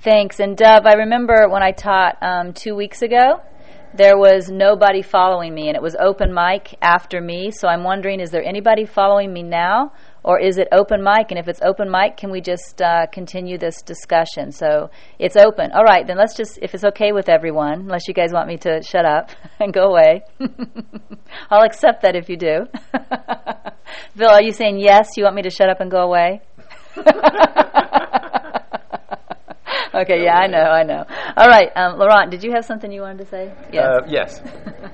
Thanks. And Dove, I remember when I taught 2 weeks ago, there was nobody following me, and it was open mic after me. So I'm wondering, is there anybody following me now, or is it open mic? And if it's open mic, can we just continue this discussion? So it's open. All right, then let's just, if it's okay with everyone, unless you guys want me to shut up and go away. I'll accept that if you do. Bill, are you saying yes? You want me to shut up and go away? Okay, yeah, I know. All right, Laurent, did you have something you wanted to say? Yes.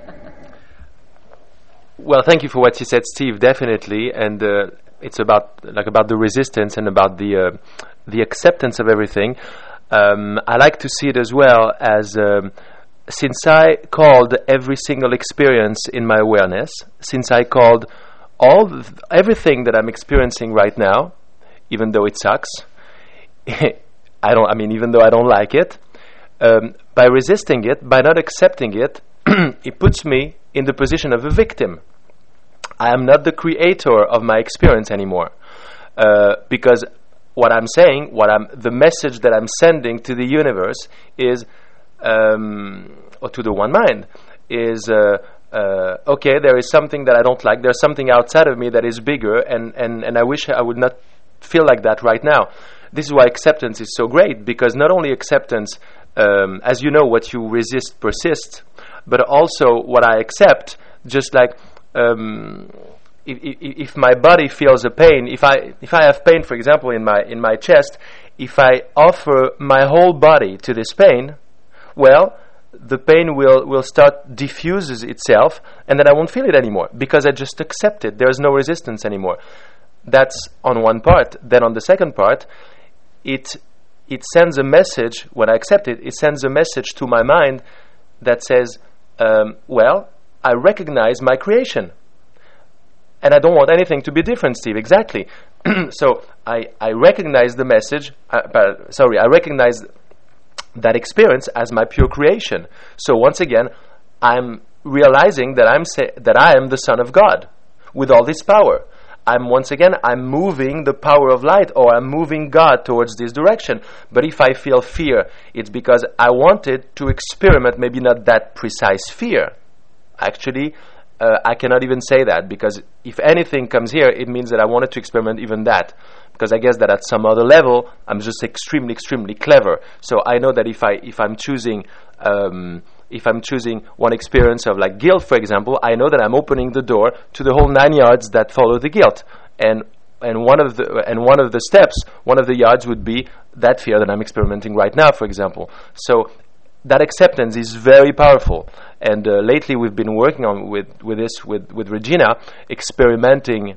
Well, thank you for what you said, Steve. Definitely, and it's about the resistance and about the acceptance of everything. I like to see it as well as since I called every single experience in my awareness, since I called everything that I'm experiencing right now, even though it sucks. Even though I don't like it, by resisting it, by not accepting it, it puts me in the position of a victim. I am not the creator of my experience anymore, because the message that I'm sending to the universe is, or to the one mind, is, okay, there is something that I don't like, there's something outside of me that is bigger, and I wish I would not feel like that right now. This is why acceptance is so great, because not only acceptance, as you know, what you resist persists, but also what I accept, just like if my body feels a pain, if I have pain, for example, in my chest, if I offer my whole body to this pain, well, the pain will start diffuses itself, and then I won't feel it anymore, because I just accept it. There's no resistance anymore. That's on one part. Then on the second part, it sends a message. When I accept it, it sends a message to my mind that says, well, I recognize my creation, and I don't want anything to be different, Steve. Exactly. So I recognize the message. I recognize that experience as my pure creation. So once again, I'm realizing that I am the Son of God with all this power. I'm moving the power of light, or I'm moving God towards this direction. But if I feel fear, it's because I wanted to experiment, maybe not that precise fear. Actually, I cannot even say that, because if anything comes here, it means that I wanted to experiment even that. Because I guess that at some other level, I'm just extremely, extremely clever. So I know that if I'm choosing one experience of like guilt, for example, I know that I'm opening the door to the whole 9 yards that follow the guilt, and one of the steps, one of the yards would be that fear that I'm experimenting right now, for example. So that acceptance is very powerful, and lately we've been working on with Regina, experimenting.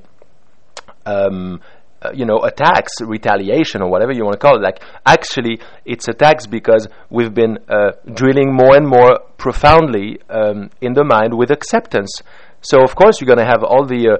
Attacks, retaliation, or whatever you want to call it. Like, actually, it's attacks because we've been drilling more and more profoundly in the mind with acceptance. So, of course, you're going to have all the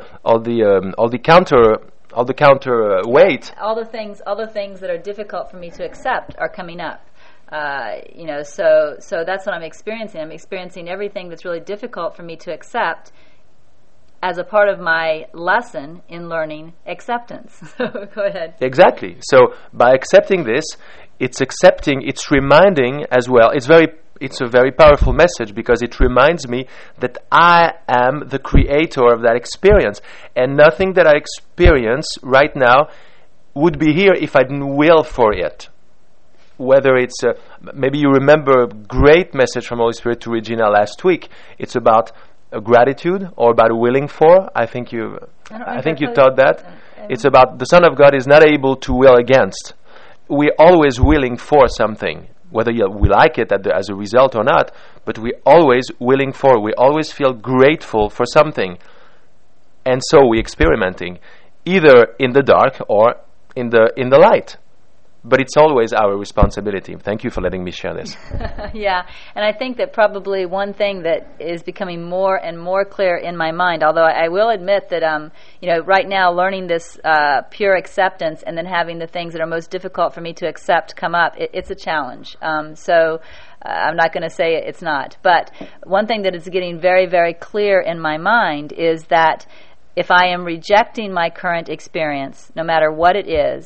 counter weight. All the things that are difficult for me to accept are coming up. So that's what I'm experiencing. I'm experiencing everything that's really difficult for me to accept as a part of my lesson in learning acceptance. So go ahead. Exactly. So by accepting this, it's reminding as well. It's a very powerful message, because it reminds me that I am the creator of that experience, and nothing that I experience right now would be here if I didn't will for it. Whether it's maybe you remember a great message from Holy Spirit to Regina last week. It's about gratitude, or about willing for. I think you taught that. It's about the Son of God is not able to will against. We're always willing for something, whether we like it as a result or not, but we're always willing for. We always feel grateful for something, and so we're experimenting, either in the dark or in the light. But it's always our responsibility. Thank you for letting me share this. Yeah, and I think that probably one thing that is becoming more and more clear in my mind, although I will admit that, right now learning this pure acceptance and then having the things that are most difficult for me to accept come up, it's a challenge. So I'm not going to say it's not. But one thing that is getting very, very clear in my mind is that if I am rejecting my current experience, no matter what it is,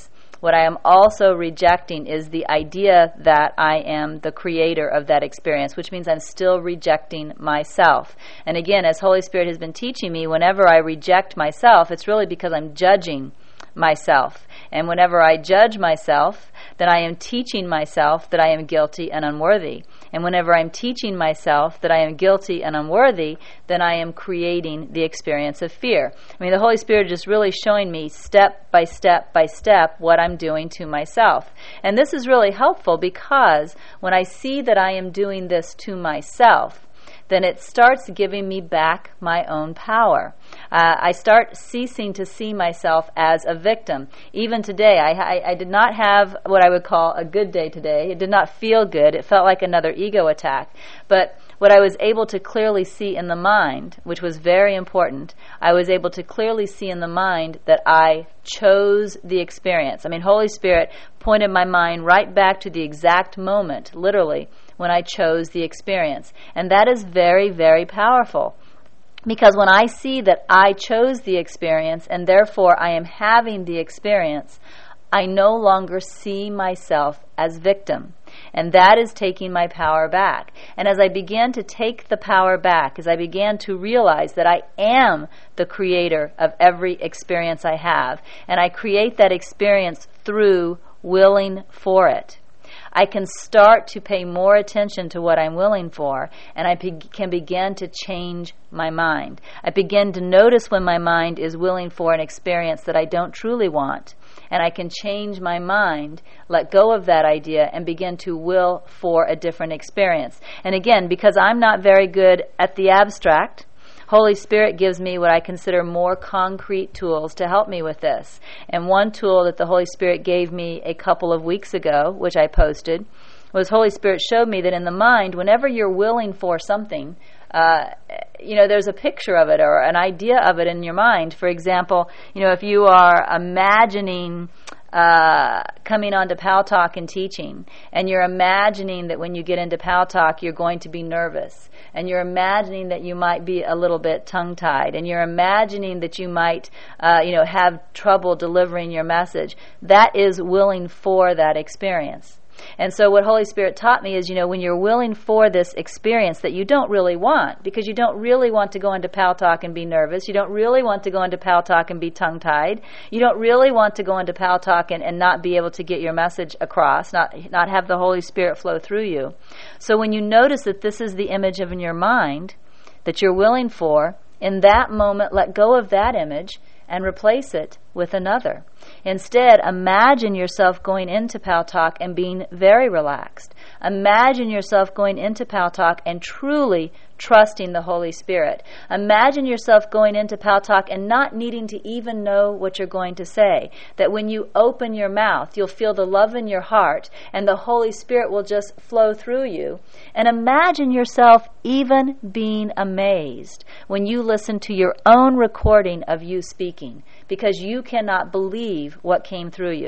what I am also rejecting is the idea that I am the creator of that experience, which means I'm still rejecting myself. And again, as Holy Spirit has been teaching me, whenever I reject myself, it's really because I'm judging myself. And whenever I judge myself, then I am teaching myself that I am guilty and unworthy. And whenever I'm teaching myself that I am guilty and unworthy, then I am creating the experience of fear. I mean, the Holy Spirit is just really showing me step by step by step what I'm doing to myself. And this is really helpful because when I see that I am doing this to myself, then it starts giving me back my own power. I start ceasing to see myself as a victim. Even today, I did not have what I would call a good day today. It did not feel good. It felt like another ego attack. But what I was able to clearly see in the mind, which was very important, I was able to clearly see in the mind that I chose the experience. I mean, Holy Spirit pointed my mind right back to the exact moment, literally, when I chose the experience. And that is very, very powerful. Because when I see that I chose the experience and therefore I am having the experience, I no longer see myself as victim. And that is taking my power back. And as I began to take the power back, as I began to realize that I am the creator of every experience I have, and I create that experience through willing for it, I can start to pay more attention to what I'm willing for, and I can begin to change my mind. I begin to notice when my mind is willing for an experience that I don't truly want, and I can change my mind, let go of that idea, and begin to will for a different experience. And again, because I'm not very good at the abstract, Holy Spirit gives me what I consider more concrete tools to help me with this. And one tool that the Holy Spirit gave me a couple of weeks ago, which I posted, was Holy Spirit showed me that in the mind, whenever you're willing for something, there's a picture of it or an idea of it in your mind. For example, if you are imagining coming onto Pal Talk and teaching, and you're imagining that when you get into Pal Talk you're going to be nervous, and you're imagining that you might be a little bit tongue-tied, and you're imagining that you might have trouble delivering your message, that is willing for that experience. And so what Holy Spirit taught me is, when you're willing for this experience that you don't really want, because you don't really want to go into Pal Talk and be nervous, you don't really want to go into Pal Talk and be tongue-tied, you don't really want to go into Pal Talk and not be able to get your message across, not have the Holy Spirit flow through you. So when you notice that this is the image of in your mind that you're willing for, in that moment let go of that image and replace it with another. Instead, imagine yourself going into Pal Talk and being very relaxed. Imagine yourself going into Pal Talk and truly trusting the Holy Spirit. Imagine yourself going into Pal Talk and not needing to even know what you're going to say. That when you open your mouth, you'll feel the love in your heart and the Holy Spirit will just flow through you. And imagine yourself even being amazed when you listen to your own recording of you speaking, because you cannot believe what came through you.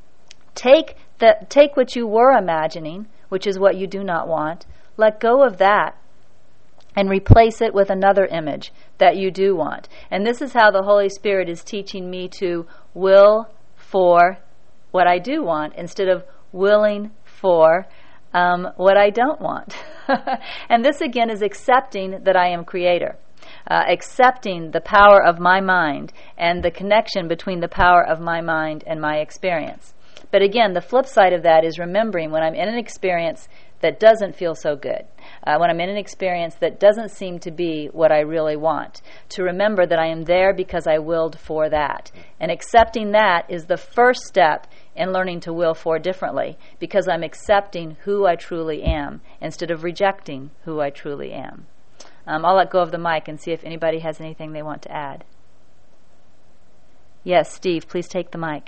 Take what you were imagining, which is what you do not want, let go of that, and replace it with another image that you do want. And this is how the Holy Spirit is teaching me to will for what I do want instead of willing for what I don't want. And this again is accepting that I am creator. Accepting the power of my mind and the connection between the power of my mind and my experience. But again, the flip side of that is remembering when I'm in an experience that doesn't feel so good, when I'm in an experience that doesn't seem to be what I really want, to remember that I am there because I willed for that. And accepting that is the first step in learning to will for differently, because I'm accepting who I truly am instead of rejecting who I truly am. I'll let go of the mic and see if anybody has anything they want to add. Yes, Steve, please take the mic.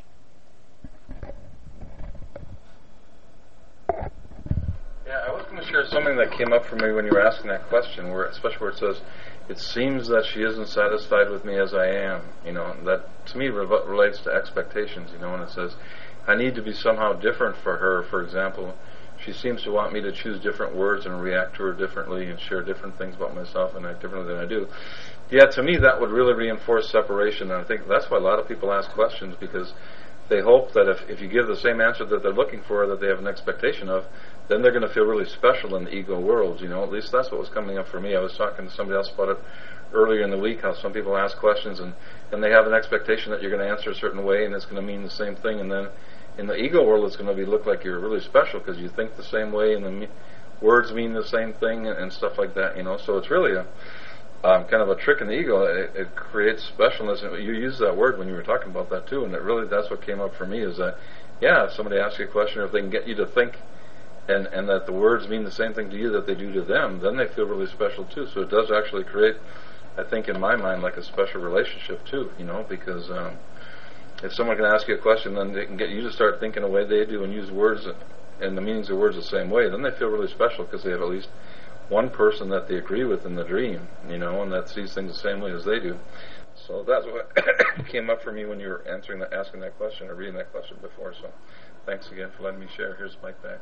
Yeah, I was going to share something that came up for me when you were asking that question, especially where it says, it seems that she isn't satisfied with me as I am. That to me relates to expectations, and it says, I need to be somehow different for her. For example, she seems to want me to choose different words and react to her differently and share different things about myself and act differently than I do. Yeah, to me that would really reinforce separation, and I think that's why a lot of people ask questions, because they hope that if you give the same answer that they're looking for, that they have an expectation of, then they're going to feel really special in the ego world. At least that's what was coming up for me. I was talking to somebody else about it earlier in the week, how some people ask questions and they have an expectation that you're going to answer a certain way and it's going to mean the same thing, and then in the ego world it's going to look like you're really special because you think the same way and the words mean the same thing and stuff like that. So it's really a kind of a trick in the ego. It creates specialness, and you used that word when you were talking about that too, and that's what came up for me, is that if somebody asks you a question, or if they can get you to think and that the words mean the same thing to you that they do to them, then they feel really special too. So it does actually create, I think in my mind, like a special relationship too, because if someone can ask you a question, then they can get you to start thinking the way they do and use words and the meanings of words the same way, then they feel really special because they have at least one person that they agree with in the dream, and that sees things the same way as they do. So that's what came up for me when you were asking that question or reading that question before. So thanks again for letting me share. Here's the mic back.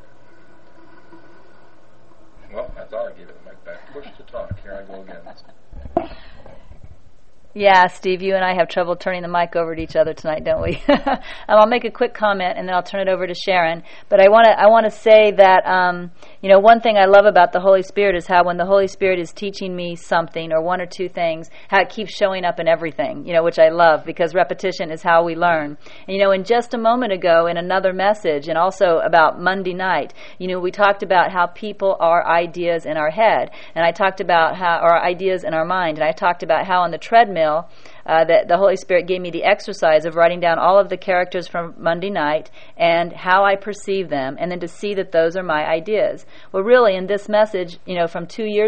Well, I thought I gave it the mic back. Push to talk. Here I go again. Yeah, Steve, you and I have trouble turning the mic over to each other tonight, don't we? I'll make a quick comment and then I'll turn it over to Sharon. But I want to say that one thing I love about the Holy Spirit is how when the Holy Spirit is teaching me something or one or two things, how it keeps showing up in everything, which I love because repetition is how we learn. And in just a moment ago in another message, and also about Monday night, we talked about how people are ideas in our head, and I talked about how our ideas in our mind, and I talked about how on the treadmill that the Holy Spirit gave me the exercise of writing down all of the characters from Monday night and how I perceive them, and then to see that those are my ideas. Well, really, in this message, from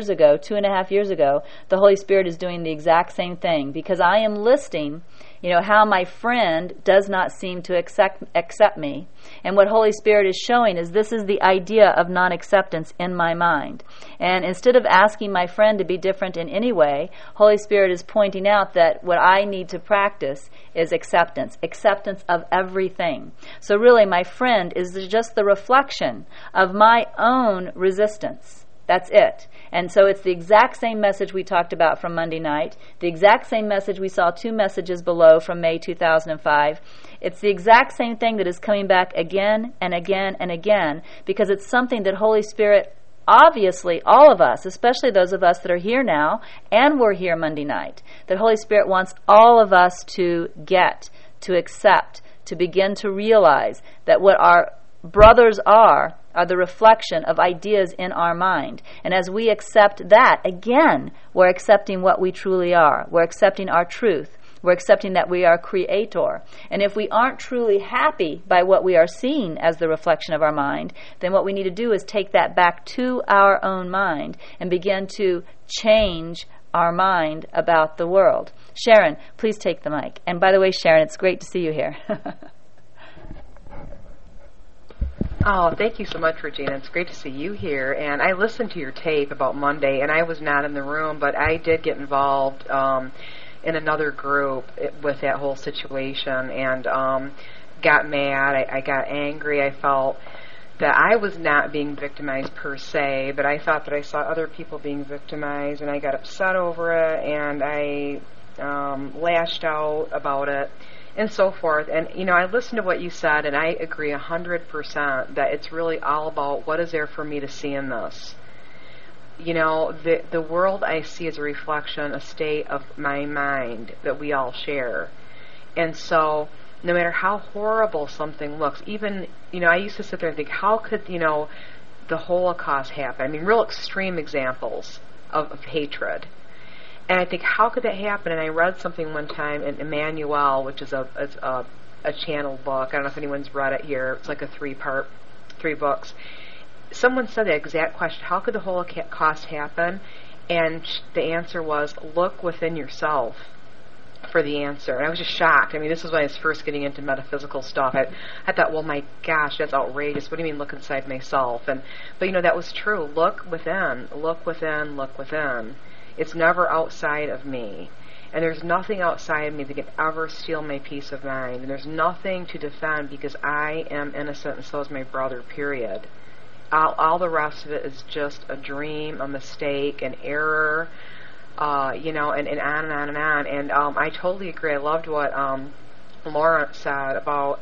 2.5 years ago, the Holy Spirit is doing the exact same thing, because I am listing how my friend does not seem to accept me. And what Holy Spirit is showing is this is the idea of non-acceptance in my mind. And instead of asking my friend to be different in any way, Holy Spirit is pointing out that what I need to practice is acceptance of everything. So really, my friend is just the reflection of my own resistance. That's it. And so it's the exact same message we talked about from Monday night, the exact same message we saw 2 messages below from May 2005. It's the exact same thing that is coming back again and again and again, because it's something that Holy Spirit, obviously all of us, especially those of us that are here now and were here Monday night, that Holy Spirit wants all of us to get, to accept, to begin to realize that what our brothers are the reflection of ideas in our mind. And as we accept that, again, we're accepting what we truly are. We're accepting our truth. We're accepting that we are creator. And if we aren't truly happy by what we are seeing as the reflection of our mind, then what we need to do is take that back to our own mind and begin to change our mind about the world. Sharon, please take the mic. And by the way, Sharon, it's great to see you here. Oh, thank you so much, Regina. It's great to see you here. And I listened to your tape about Monday, and I was not in the room, but I did get involved in another group with that whole situation, and got mad. I got angry. I felt that I was not being victimized per se, but I thought that I saw other people being victimized, and I got upset over it, and I lashed out about it, and so forth. And, I listened to what you said, and I agree 100% that it's really all about what is there for me to see in this. The world I see is a reflection, a state of my mind that we all share. And so no matter how horrible something looks, even, I used to sit there and think, how could, the Holocaust happen? I mean, real extreme examples of hatred. And I think, how could that happen? And I read something one time in Emmanuel, which is a channel book. I don't know if anyone's read it here. It's like a 3 books. Someone said the exact question, how could the Holocaust happen? And the answer was, look within yourself for the answer. And I was just shocked. I mean, this was when I was first getting into metaphysical stuff. I thought, well, my gosh, that's outrageous. What do you mean, look inside myself? But that was true. Look within. Look within. Look within. It's never outside of me. And there's nothing outside of me that can ever steal my peace of mind. And there's nothing to defend because I am innocent and so is my brother, period. All the rest of it is just a dream, a mistake, an error, and on and on and on. And I totally agree. I loved what Laura said about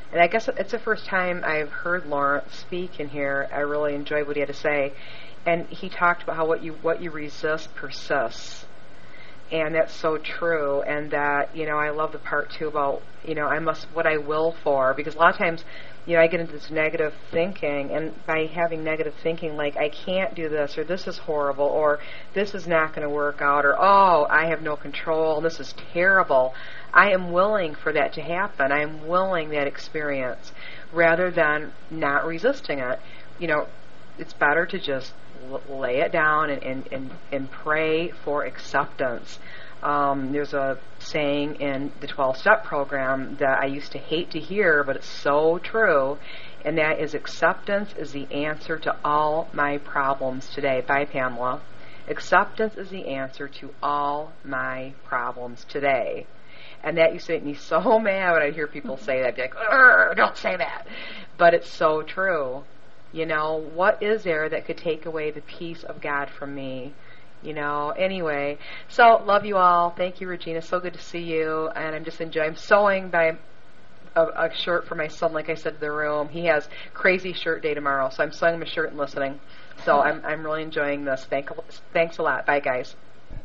And I guess it's the first time I've heard Lawrence speak in here. I really enjoyed what he had to say. And he talked about how what you resist persists. And that's so true. And that, I love the part too about, what I will for, because a lot of times, I get into this negative thinking, and by having negative thinking, like, I can't do this, or this is horrible, or this is not going to work out, or, oh, I have no control, this is terrible. I am willing for that to happen. I am willing that experience, rather than not resisting it. It's better to just lay it down and pray for acceptance. There's a saying in the 12-step program that I used to hate to hear, but it's so true, and that is, acceptance is the answer to all my problems today. By Pamela. Acceptance is the answer to all my problems today. And that used to make me so mad when I'd hear people say that. I'd be like, don't say that. But it's so true. What is there that could take away the peace of God from me? Anyway. So, love you all. Thank you, Regina. So good to see you. And I'm sewing by a shirt for my son, like I said, in the room. He has crazy shirt day tomorrow, so I'm sewing him a shirt and listening. So I'm really enjoying this. Thanks a lot. Bye, guys.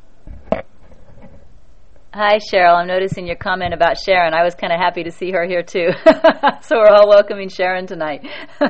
Hi, Cheryl. I'm noticing your comment about Sharon. I was kind of happy to see her here, too. So we're all welcoming Sharon tonight.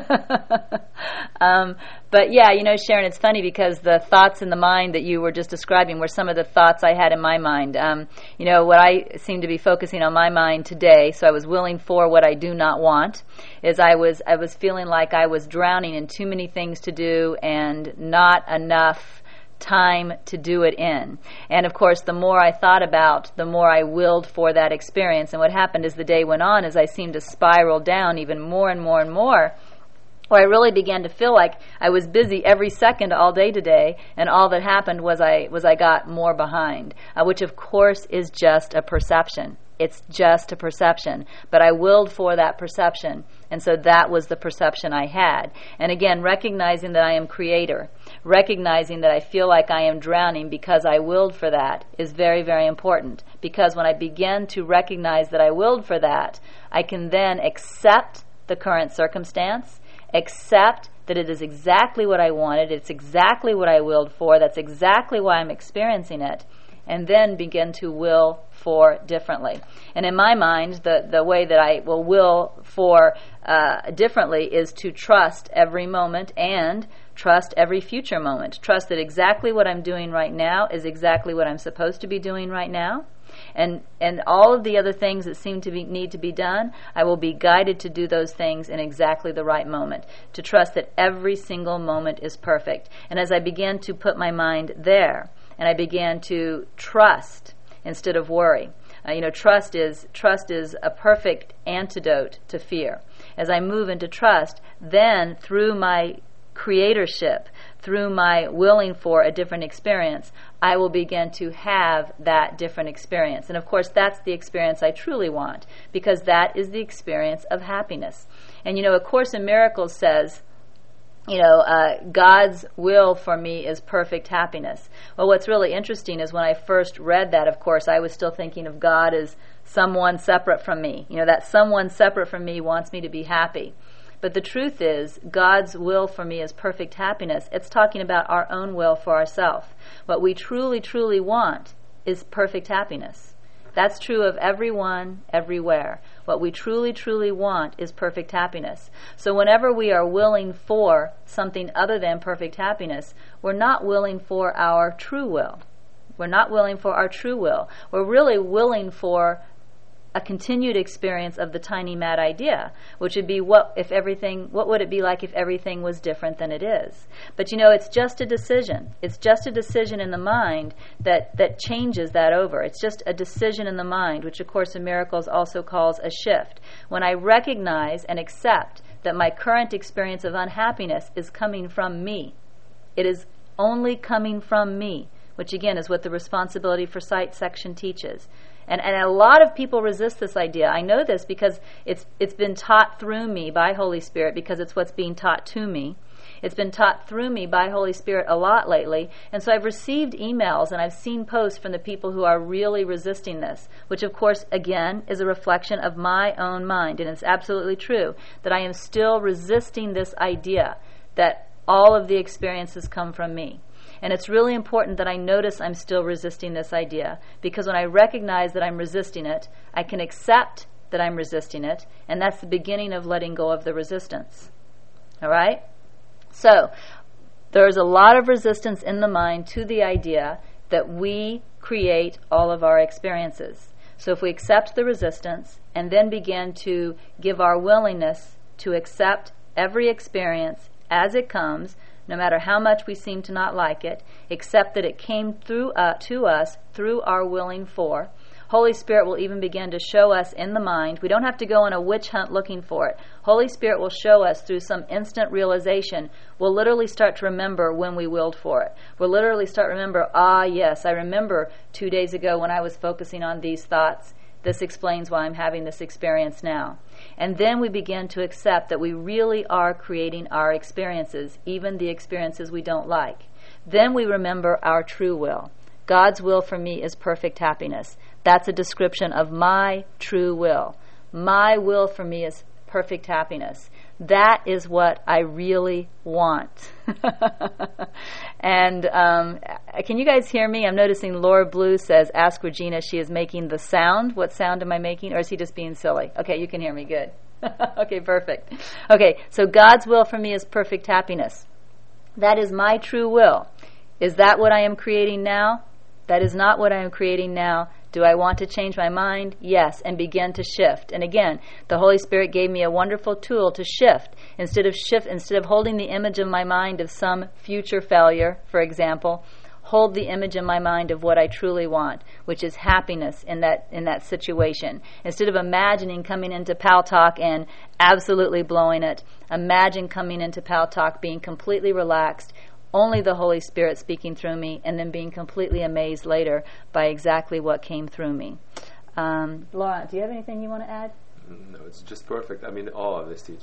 But yeah, Sharon, it's funny because the thoughts in the mind that you were just describing were some of the thoughts I had in my mind. What I seem to be focusing on my mind today, so I was willing for what I do not want, is I was feeling like I was drowning in too many things to do and not enough time to do it in. And of course, the more I thought about, the more I willed for that experience. And what happened as the day went on is I seemed to spiral down even more and more and more, where I really began to feel like I was busy every second all day today, and all that happened was I got more behind, which of course is just a perception. It's just a perception. But I willed for that perception, and so that was the perception I had. And again, recognizing that I am creator, recognizing that I feel like I am drowning because I willed for that is very, very important. Because when I begin to recognize that I willed for that, I can then accept the current circumstance, accept that it is exactly what I wanted, it's exactly what I willed for, that's exactly why I'm experiencing it, and then begin to will for differently. And in my mind, the way that I will for differently is to trust every moment and trust every future moment. Trust that exactly what I'm doing right now is exactly what I'm supposed to be doing right now. And all of the other things that seem to need to be done, I will be guided to do those things in exactly the right moment. To trust that every single moment is perfect. And as I began to put my mind there, and I began to trust instead of worry. Trust is a perfect antidote to fear. As I move into trust, then through my creatorship, through my willing for a different experience, I will begin to have that different experience. And of course, that's the experience I truly want, because that is the experience of happiness. And A Course in Miracles says, God's will for me is perfect happiness. Well, what's really interesting is when I first read that, of course, I was still thinking of God as someone separate from me. That someone separate from me wants me to be happy. But the truth is, God's will for me is perfect happiness. It's talking about our own will for ourselves. What we truly, truly want is perfect happiness. That's true of everyone, everywhere. What we truly, truly want is perfect happiness. So whenever we are willing for something other than perfect happiness, we're not willing for our true will. We're not willing for our true will. We're really willing for a continued experience of the tiny mad idea, which would be what would it be like if everything was different than it is? But it's just a decision. It's just a decision in the mind that changes that over. It's just a decision in the mind, which A Course in Miracles also calls a shift. When I recognize and accept that my current experience of unhappiness is coming from me, it is only coming from me, which again is what the Responsibility for Sight section teaches. And a lot of people resist this idea. I know this because it's been taught through me by Holy Spirit, because it's what's being taught to me, It's been taught through me by Holy Spirit a lot lately. And so I've received emails and I've seen posts from the people who are really resisting this, which of course, again, is a reflection of my own mind. And it's absolutely true that I am still resisting this idea that all of the experiences come from me. And it's really important that I notice I'm still resisting this idea, because when I recognize that I'm resisting it, I can accept that I'm resisting it, and that's the beginning of letting go of the resistance. All right? So, there's a lot of resistance in the mind to the idea that we create all of our experiences. So if we accept the resistance and then begin to give our willingness to accept every experience as it comes, no matter how much we seem to not like it, accept that it came through to us through our willing for. Holy Spirit will even begin to show us in the mind. We don't have to go on a witch hunt looking for it. Holy Spirit will show us through some instant realization. We'll literally start to remember when we willed for it. We'll literally start to remember, yes, I remember 2 days ago when I was focusing on these thoughts. This explains why I'm having this experience now. And then we begin to accept that we really are creating our experiences, even the experiences we don't like. Then we remember our true will. God's will for me is perfect happiness. That's a description of my true will. My will for me is perfect happiness. That is what I really want. And can you guys hear me? I'm noticing Laura Blue says, ask Regina, she is making the sound. What sound am I making? Or is he just being silly? Okay, you can hear me. Good. Okay, perfect. Okay, so God's will for me is perfect happiness. That is my true will. Is that what I am creating now? That is not what I am creating now. Do I want to change my mind? Yes, and begin to shift. And again, the Holy Spirit gave me a wonderful tool to shift. Instead of holding the image in my mind of some future failure, for example, hold the image in my mind of what I truly want, which is happiness in that situation. Instead of imagining coming into Pal Talk and absolutely blowing it, imagine coming into Pal Talk being completely relaxed, only the Holy Spirit speaking through me, and then being completely amazed later by exactly what came through me. Laura, do you have anything you want to add? No, it's just perfect. I'm in awe of this teaching.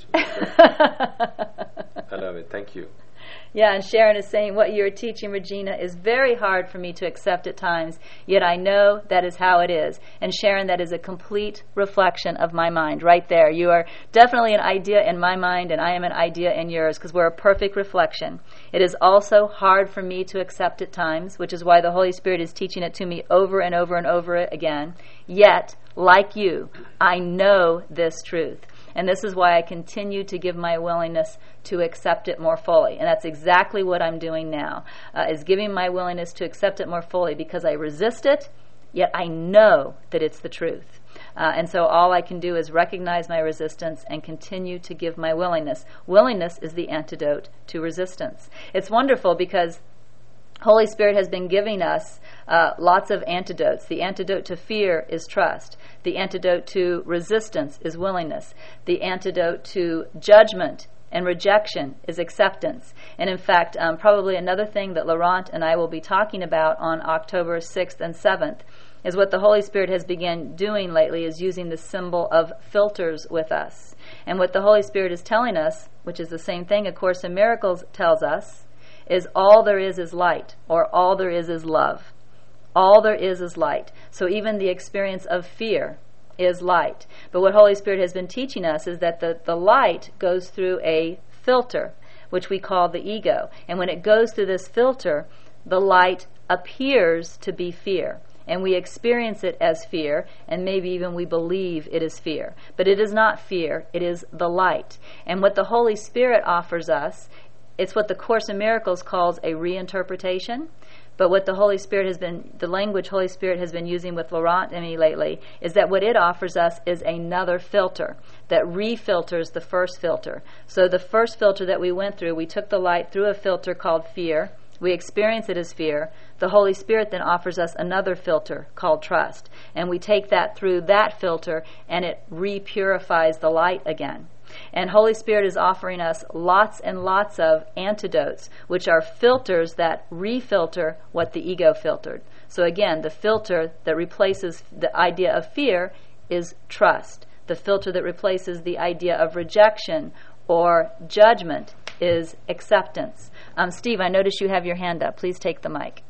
I love it. Thank you. Yeah, and Sharon is saying, what you're teaching, Regina, is very hard for me to accept at times, yet I know that is how it is. And Sharon, that is a complete reflection of my mind right there. You are definitely an idea in my mind, and I am an idea in yours, because we're a perfect reflection. It is also hard for me to accept at times, which is why the Holy Spirit is teaching it to me over and over and over again. Yet, like you, I know this truth. And this is why I continue to give my willingness to accept it more fully. And that's exactly what I'm doing now, is giving my willingness to accept it more fully, because I resist it, yet I know that it's the truth. And so all I can do is recognize my resistance and continue to give my willingness. Willingness is the antidote to resistance. It's wonderful because Holy Spirit has been giving us lots of antidotes. The antidote to fear is trust. The antidote to resistance is willingness. The antidote to judgment and rejection is acceptance. And in fact, probably another thing that Laurent and I will be talking about on October 6th and 7th is what the Holy Spirit has begun doing lately, is using the symbol of filters with us. And what the Holy Spirit is telling us, which is the same thing A Course in Miracles tells us, is all there is light, or all there is love. All there is light. So even the experience of fear is light. But what Holy Spirit has been teaching us is that the light goes through a filter, which we call the ego. And when it goes through this filter, the light appears to be fear. And we experience it as fear, and maybe even we believe it is fear. But it is not fear, it is the light. And what the Holy Spirit offers us, it's what the Course in Miracles calls a reinterpretation. But what the Holy Spirit has been, the language Holy Spirit has been using with Laurent and me lately, is that what it offers us is another filter that refilters the first filter. So the first filter that we went through, we took the light through a filter called fear. We experience it as fear. The Holy Spirit then offers us another filter called trust. And we take that through that filter, and it repurifies the light again. And Holy Spirit is offering us lots and lots of antidotes, which are filters that refilter what the ego filtered. So again, the filter that replaces the idea of fear is trust. The filter that replaces the idea of rejection or judgment is acceptance. Steve, I notice you have your hand up. Please take the mic.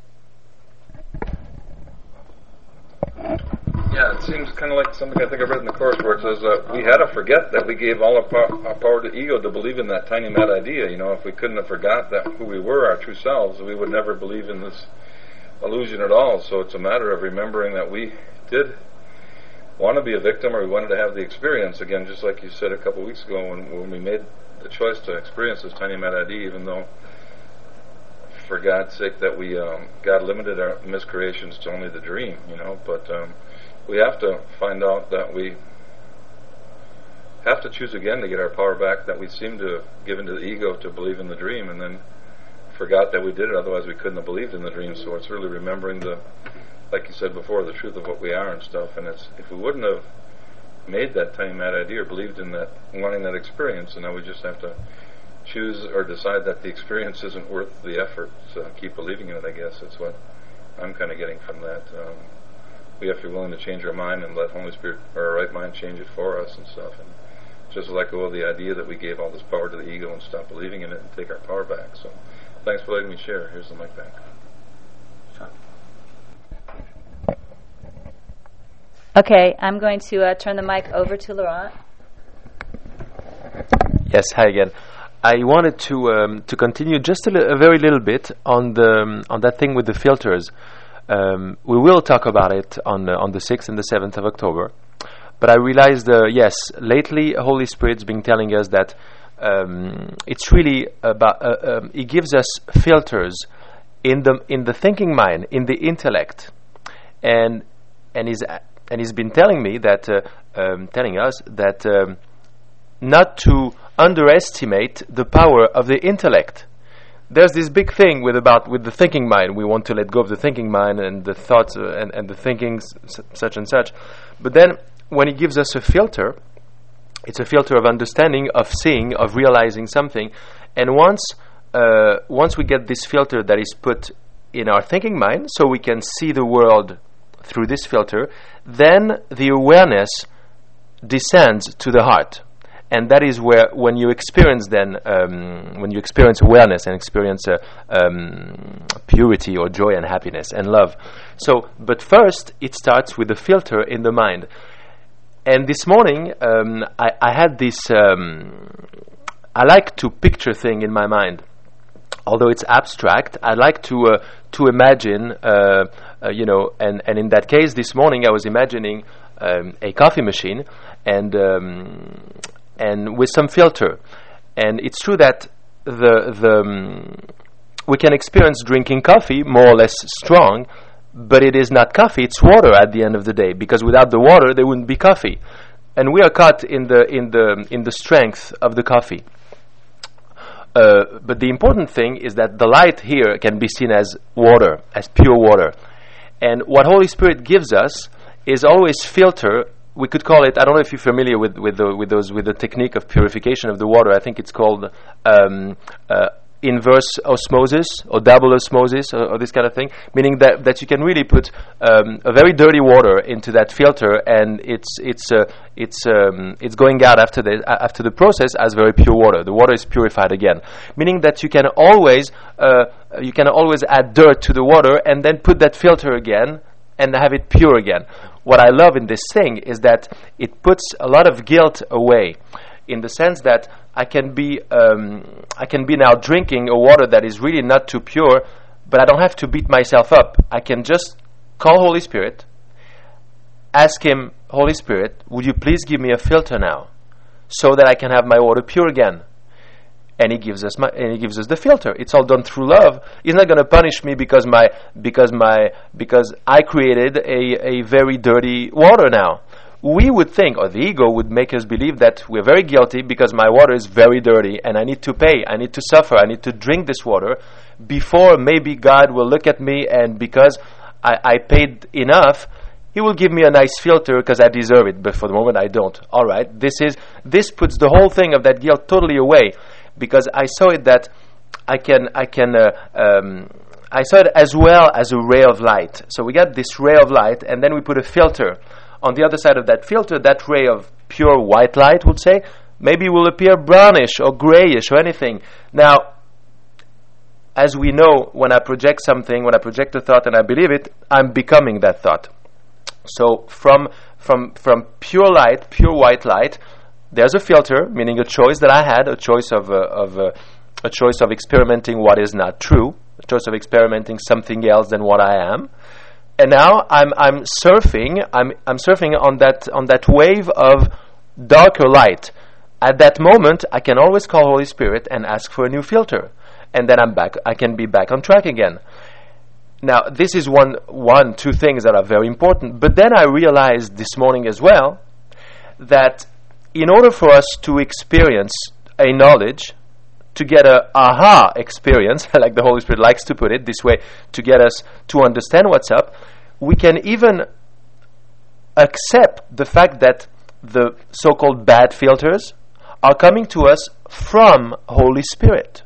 Yeah, it seems kind of like something I think I read in the Course where it says we had to forget that we gave all our power to ego to believe in that tiny mad idea. You know, if we couldn't have forgot that who we were, our true selves, we would never believe in this illusion at all. So it's a matter of remembering that we did want to be a victim, or we wanted to have the experience again, just like you said a couple weeks ago when we made the choice to experience this tiny mad idea, even though for God's sake that we God limited our miscreations to only the dream, you know. But we have to find out that we have to choose again to get our power back that we seem to have given to the ego to believe in the dream, and then forgot that we did it, otherwise we couldn't have believed in the dream. So it's really remembering the, like you said before, the truth of what we are and stuff. And it's, if we wouldn't have made that tiny mad idea or believed in that, wanting that experience, and now we just have to choose or decide that the experience isn't worth the effort. So keep believing in it, I guess. That's what I'm kind of getting from that. We have to be willing to change our mind and let Holy Spirit or our right mind change it for us and stuff, and just let go of the idea that we gave all this power to the ego and stop believing in it and take our power back. So thanks for letting me share. Here's the mic back. Okay, I'm going to turn the mic over to Laurent. Yes, hi again. I wanted to continue just a very little bit on that thing with the filters. We will talk about it on the 6th and the 7th of October. But I realized, yes, lately Holy Spirit's been telling us that it's really about. He gives us filters in the thinking mind, in the intellect, and he's been telling me that, telling us that not to underestimate the power of the intellect. There's this big thing with the thinking mind. We want to let go of the thinking mind and the thoughts and the thinkings such and such. But then when he gives us a filter, it's a filter of understanding, of seeing, of realizing something. And once we get this filter that is put in our thinking mind, so we can see the world through this filter, then the awareness descends to the heart. And that is where, when you experience awareness and experience purity or joy and happiness and love. So, but first, it starts with the filter in the mind. And this morning, I had this, I like to picture thing in my mind. Although it's abstract, I like to imagine, and in that case, this morning I was imagining a coffee machine and with some filter. And it's true that we can experience drinking coffee more or less strong, but it is not coffee, it's water at the end of the day, because without the water there wouldn't be coffee. And we are caught in the strength of the coffee. But the important thing is that the light here can be seen as water, as pure water. And what Holy Spirit gives us is always filter. We could call it, I don't know if you're familiar with the technique of purification of the water. I think it's called inverse osmosis or double osmosis or this kind of thing, meaning that you can really put a very dirty water into that filter, and it's going out after the process as very pure water. The water is purified again, meaning that you can always add dirt to the water and then put that filter again and have it pure again. What I love in this thing is that it puts a lot of guilt away, in the sense that I can be now drinking a water that is really not too pure, but I don't have to beat myself up. I can just call Holy Spirit, ask Him, Holy Spirit, would you please give me a filter now, so that I can have my water pure again? And He gives us the filter. It's all done through love. He's not going to punish me because I created a very dirty water now. We would think, or the ego would make us believe that we're very guilty because my water is very dirty and I need to pay, I need to suffer, I need to drink this water before maybe God will look at me, and because I paid enough, He will give me a nice filter because I deserve it, but for the moment I don't. All right, this puts the whole thing of that guilt totally away, because I saw it that I saw it as well as a ray of light. So we got this ray of light, and then we put a filter on the other side of that filter. That ray of pure white light, would say, Maybe it will appear brownish or grayish or anything. Now, as we know, when I project something, when I project a thought and I believe it, I'm becoming that thought. So from pure light, pure white light, there's a filter, meaning a choice that I had, a choice of experimenting what is not true, a choice of experimenting something else than what I am. And now I'm surfing on that wave of darker light. At that moment, I can always call Holy Spirit and ask for a new filter, and then I'm back. I can be back on track again. Now, this is two things that are very important. But then I realized this morning as well that in order for us to experience a knowledge, to get a aha experience, like the Holy Spirit likes to put it this way, to get us to understand what's up, we can even accept the fact that the so-called bad filters are coming to us from Holy Spirit.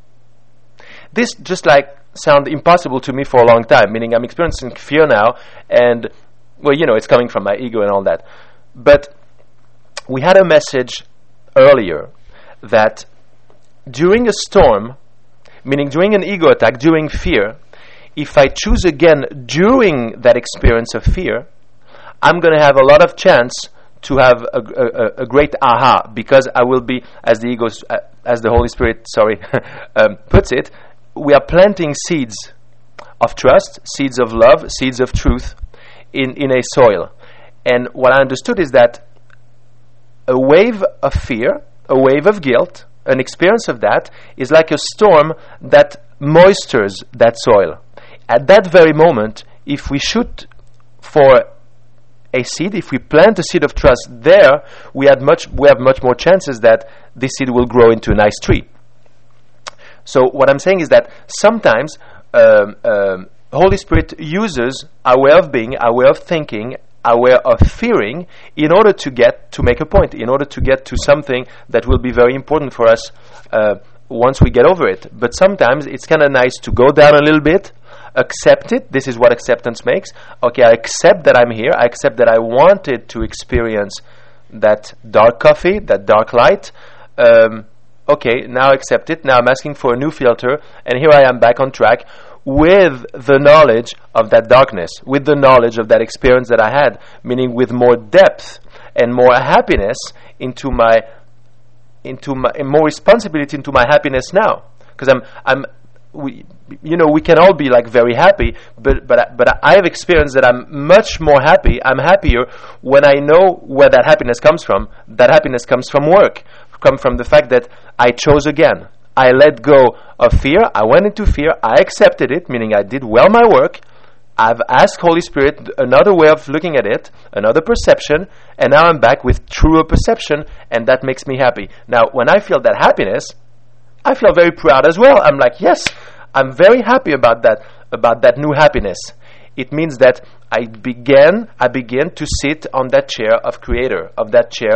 This just like sound impossible to me for a long time, meaning I'm experiencing fear now, and well, it's coming from my ego and all that. But we had a message earlier that during a storm, meaning during an ego attack, during fear, if I choose again during that experience of fear, I'm going to have a lot of chance to have a great aha, because I will be, as the Holy Spirit, puts it, we are planting seeds of trust, seeds of love, seeds of truth in a soil. And what I understood is that a wave of fear, a wave of guilt, an experience of that is like a storm that moistures that soil. At that very moment, if we shoot for a seed, if we plant a seed of trust there, we have much more chances that this seed will grow into a nice tree. So what I'm saying is that sometimes Holy Spirit uses our way of being, our way of thinking, our way of fearing in order to make a point, in order to get to something that will be very important for us once we get over it. But sometimes it's kind of nice to go down a little bit, accept it. This is what acceptance makes. Okay, I accept that I'm here. I accept that I wanted to experience that dark coffee, that dark light. Okay, now I accept it. Now I'm asking for a new filter, and here I am back on track with the knowledge of that darkness, with the knowledge of that experience that I had, meaning with more depth and more happiness into my more responsibility into my happiness now. Because we can all be like very happy, but I have experienced that I'm much more happy. I'm happier when I know where that happiness comes from. That happiness comes from work, from the fact that I chose again. I let go of fear. I went into fear. I accepted it, meaning I did well my work. I've asked Holy Spirit another way of looking at it, another perception, and now I'm back with truer perception, and that makes me happy. Now, when I feel that happiness, I feel very proud as well. I'm like, yes, I'm very happy about that new happiness. It means that I begin to sit on that chair of creator, of that chair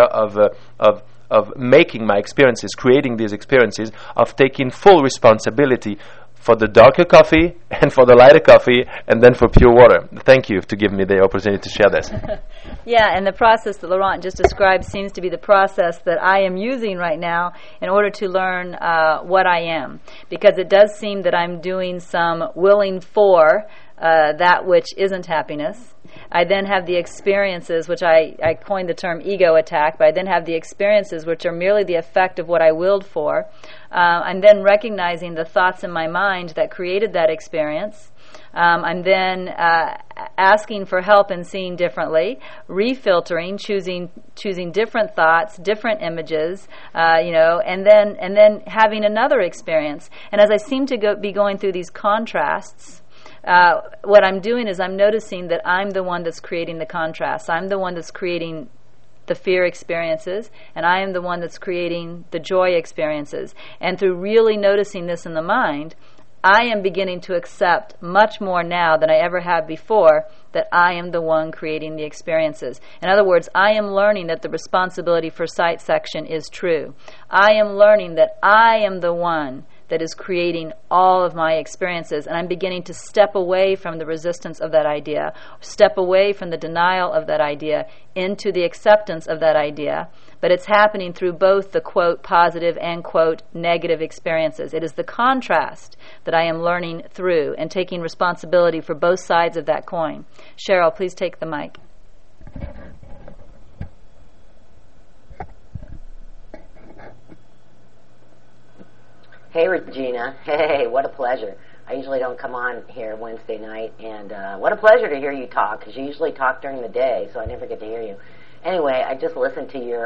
of making my experiences, creating these experiences, of taking full responsibility for the darker coffee and for the lighter coffee and then for pure water. Thank you to give me the opportunity to share this. Yeah, and the process that Laurent just described seems to be the process that I am using right now in order to learn what I am. Because it does seem that I'm doing some willing for that which isn't happiness. I then have the experiences, which I coined the term ego attack, but I then have the experiences which are merely the effect of what I willed for. I'm then recognizing the thoughts in my mind that created that experience. I'm then asking for help and seeing differently, refiltering, choosing different thoughts, different images, and then having another experience. And as I seem to be going through these contrasts, what I'm doing is I'm noticing that I'm the one that's creating the contrast. I'm the one that's creating the fear experiences, and I am the one that's creating the joy experiences. And through really noticing this in the mind, I am beginning to accept much more now than I ever have before that I am the one creating the experiences. In other words, I am learning that the responsibility for sight section is true. I am learning that I am the one that is creating all of my experiences, and I'm beginning to step away from the resistance of that idea, step away from the denial of that idea into the acceptance of that idea. But it's happening through both the quote positive and quote negative experiences. It is the contrast that I am learning through and taking responsibility for both sides of that coin. Cheryl, please take the mic. Hey, Regina. Hey, what a pleasure. I usually don't come on here Wednesday night, and what a pleasure to hear you talk, because you usually talk during the day, so I never get to hear you. Anyway, I just listened to your,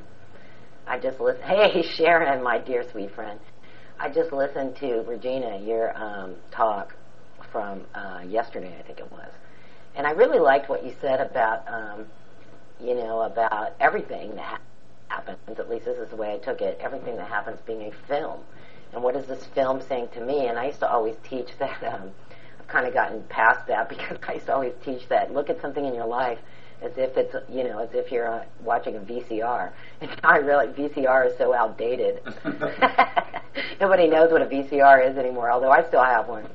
hey, Sharon, my dear sweet friend. I just listened to, Regina, your talk from yesterday, I think it was. And I really liked what you said about, about everything that happens, at least this is the way I took it, everything that happens being a film. And what is this film saying to me? And I used to always teach that, I've kind of gotten past that, because I used to always teach that, look at something in your life as if it's, as if you're watching a VCR. And I realize VCR is so outdated. Nobody knows what a VCR is anymore, although I still have one.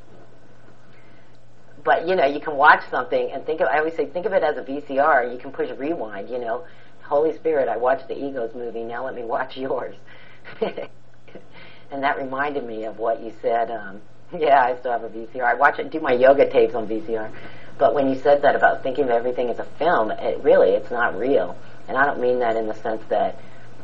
But, you can watch something and I always say, think of it as a VCR. You can push rewind, Holy Spirit, I watched the Egos movie, now let me watch yours. And that reminded me of what you said. Yeah, I still have a VCR. Do my yoga tapes on VCR. But when you said that about thinking of everything as a film, it's not real. And I don't mean that in the sense that,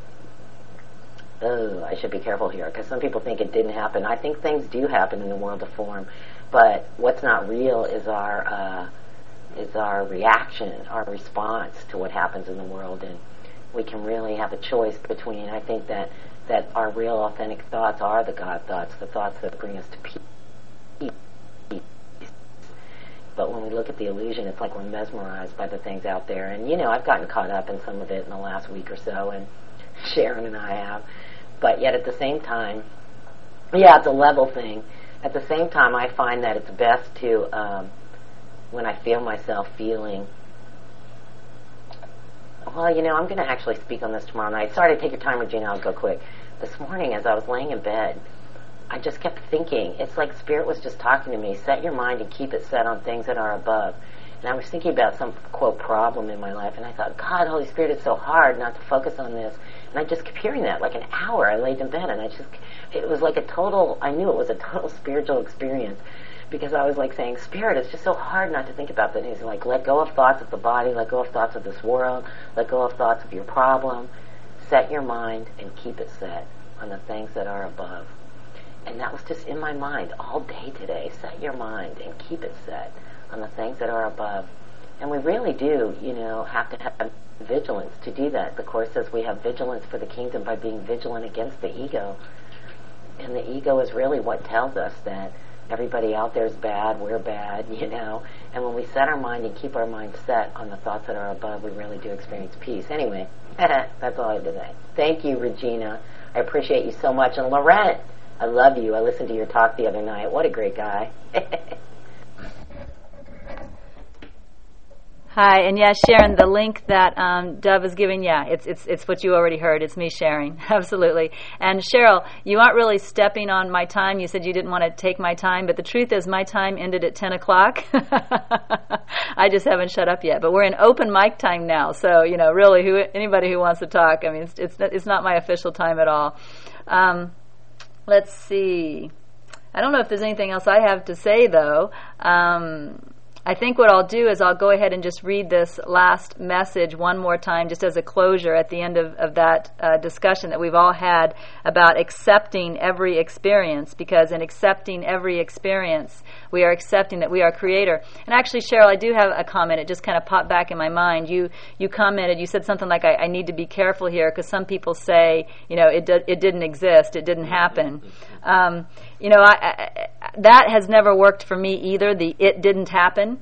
I should be careful here, because some people think it didn't happen. I think things do happen in the world of form. But what's not real is our reaction, our response to what happens in the world. And we can really have a choice between, I think that our real authentic thoughts are the God thoughts, the thoughts that bring us to peace. But when we look at the illusion, it's like we're mesmerized by the things out there. And, I've gotten caught up in some of it in the last week or so, and Sharon and I have. But yet at the same time, it's a level thing. At the same time, I find that it's best to, when I feel myself feeling, well, I'm going to actually speak on this tomorrow night. Sorry to take your time, Regina. I'll go quick. This morning, as I was laying in bed, I just kept thinking. It's like Spirit was just talking to me. Set your mind and keep it set on things that are above. And I was thinking about some, quote, problem in my life. And I thought, God, Holy Spirit, it's so hard not to focus on this. And I just kept hearing that. Like an hour, I laid in bed. And it was like I knew it was a total spiritual experience. Because I was like saying, Spirit, it's just so hard not to think about that. And he's like, let go of thoughts of the body, let go of thoughts of this world, let go of thoughts of your problem. Set your mind and keep it set on the things that are above. And that was just in my mind all day today. Set your mind and keep it set on the things that are above. And we really do, have to have vigilance to do that. The Course says we have vigilance for the kingdom by being vigilant against the ego. And the ego is really what tells us that everybody out there is bad, we're bad, And when we set our mind and keep our mind set on the thoughts that are above, we really do experience peace. Anyway, that's all I have to say. Thank you, Regina. I appreciate you so much. And Laurent, I love you. I listened to your talk the other night. What a great guy. Hi, and Sharon, the link that Dove is giving, it's what you already heard. It's me sharing, absolutely. And Cheryl, you aren't really stepping on my time. You said you didn't want to take my time, but the truth is my time ended at 10 o'clock. I just haven't shut up yet. But we're in open mic time now, so really, anybody who wants to talk. I mean, it's not my official time at all. Let's see. I don't know if there's anything else I have to say, though. I think what I'll do is I'll go ahead and just read this last message one more time just as a closure at the end of that discussion that we've all had about accepting every experience, because in accepting every experience, we are accepting that we are creator. And actually, Cheryl, I do have a comment. It just kind of popped back in my mind. You commented, you said something like, I need to be careful here because some people say, it didn't exist, it didn't happen. That has never worked for me either. It didn't happen.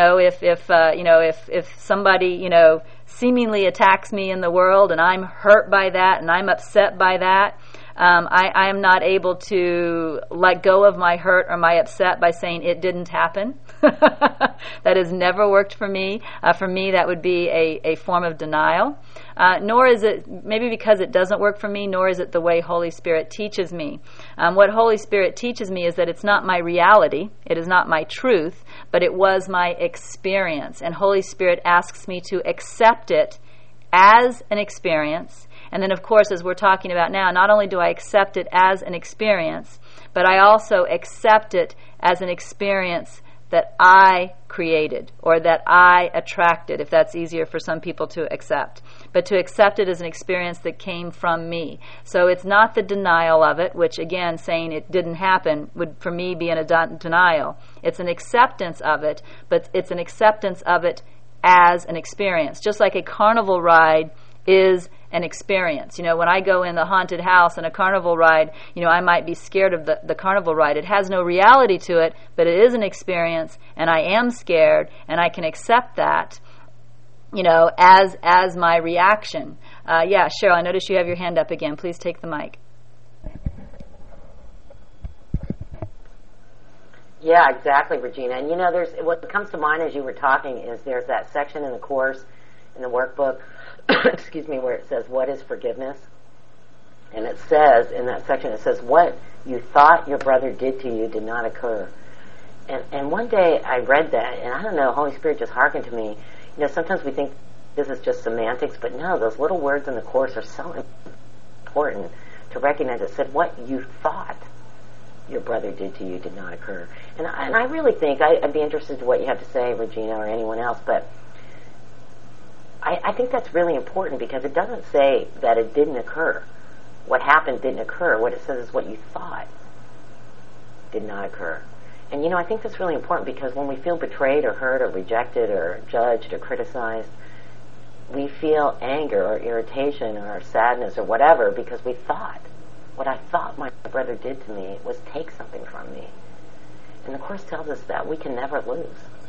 If somebody seemingly attacks me in the world and I'm hurt by that and I'm upset by that, I am not able to let go of my hurt or my upset by saying it didn't happen. That has never worked for me. For me, that would be a form of denial. Nor is it, maybe because it doesn't work for me, nor is it the way Holy Spirit teaches me. What Holy Spirit teaches me is that it's not my reality, it is not my truth, but it was my experience. And Holy Spirit asks me to accept it as an experience. And then, of course, as we're talking about now, not only do I accept it as an experience, but I also accept it as an experience that I created or that I attracted, if that's easier for some people to accept. But to accept it as an experience that came from me. So it's not the denial of it, which again, saying it didn't happen would for me be in a denial. It's an acceptance of it, but it's an acceptance of it as an experience. Just like a carnival ride is an experience. You know, when I go in the haunted house and a carnival ride, you know, I might be scared of the carnival ride. It has no reality to it, but it is an experience, and I am scared, and I can accept that, you know, as my reaction. Yeah, Cheryl, I notice you have your hand up again. Please take the mic. Yeah, exactly, Regina. And you know, there's what comes to mind as you were talking is there's that section in the course, in the workbook, excuse me, where it says, what is forgiveness? And it says, in that section, it says, what you thought your brother did to you did not occur. And one day I read that, and I don't know, Holy Spirit just hearkened to me. You know, sometimes we think this is just semantics, but no, those little words in the course are so important to recognize. It said, what you thought your brother did to you did not occur. And I really think, I'd be interested in what you have to say, Regina, or anyone else, but I think that's really important because it doesn't say that it didn't occur. What happened didn't occur. What it says is what you thought did not occur. And you know, I think that's really important because when we feel betrayed or hurt or rejected or judged or criticized, we feel anger or irritation or sadness or whatever because we thought, what I thought my brother did to me was take something from me. And the Course tells us that we can never lose.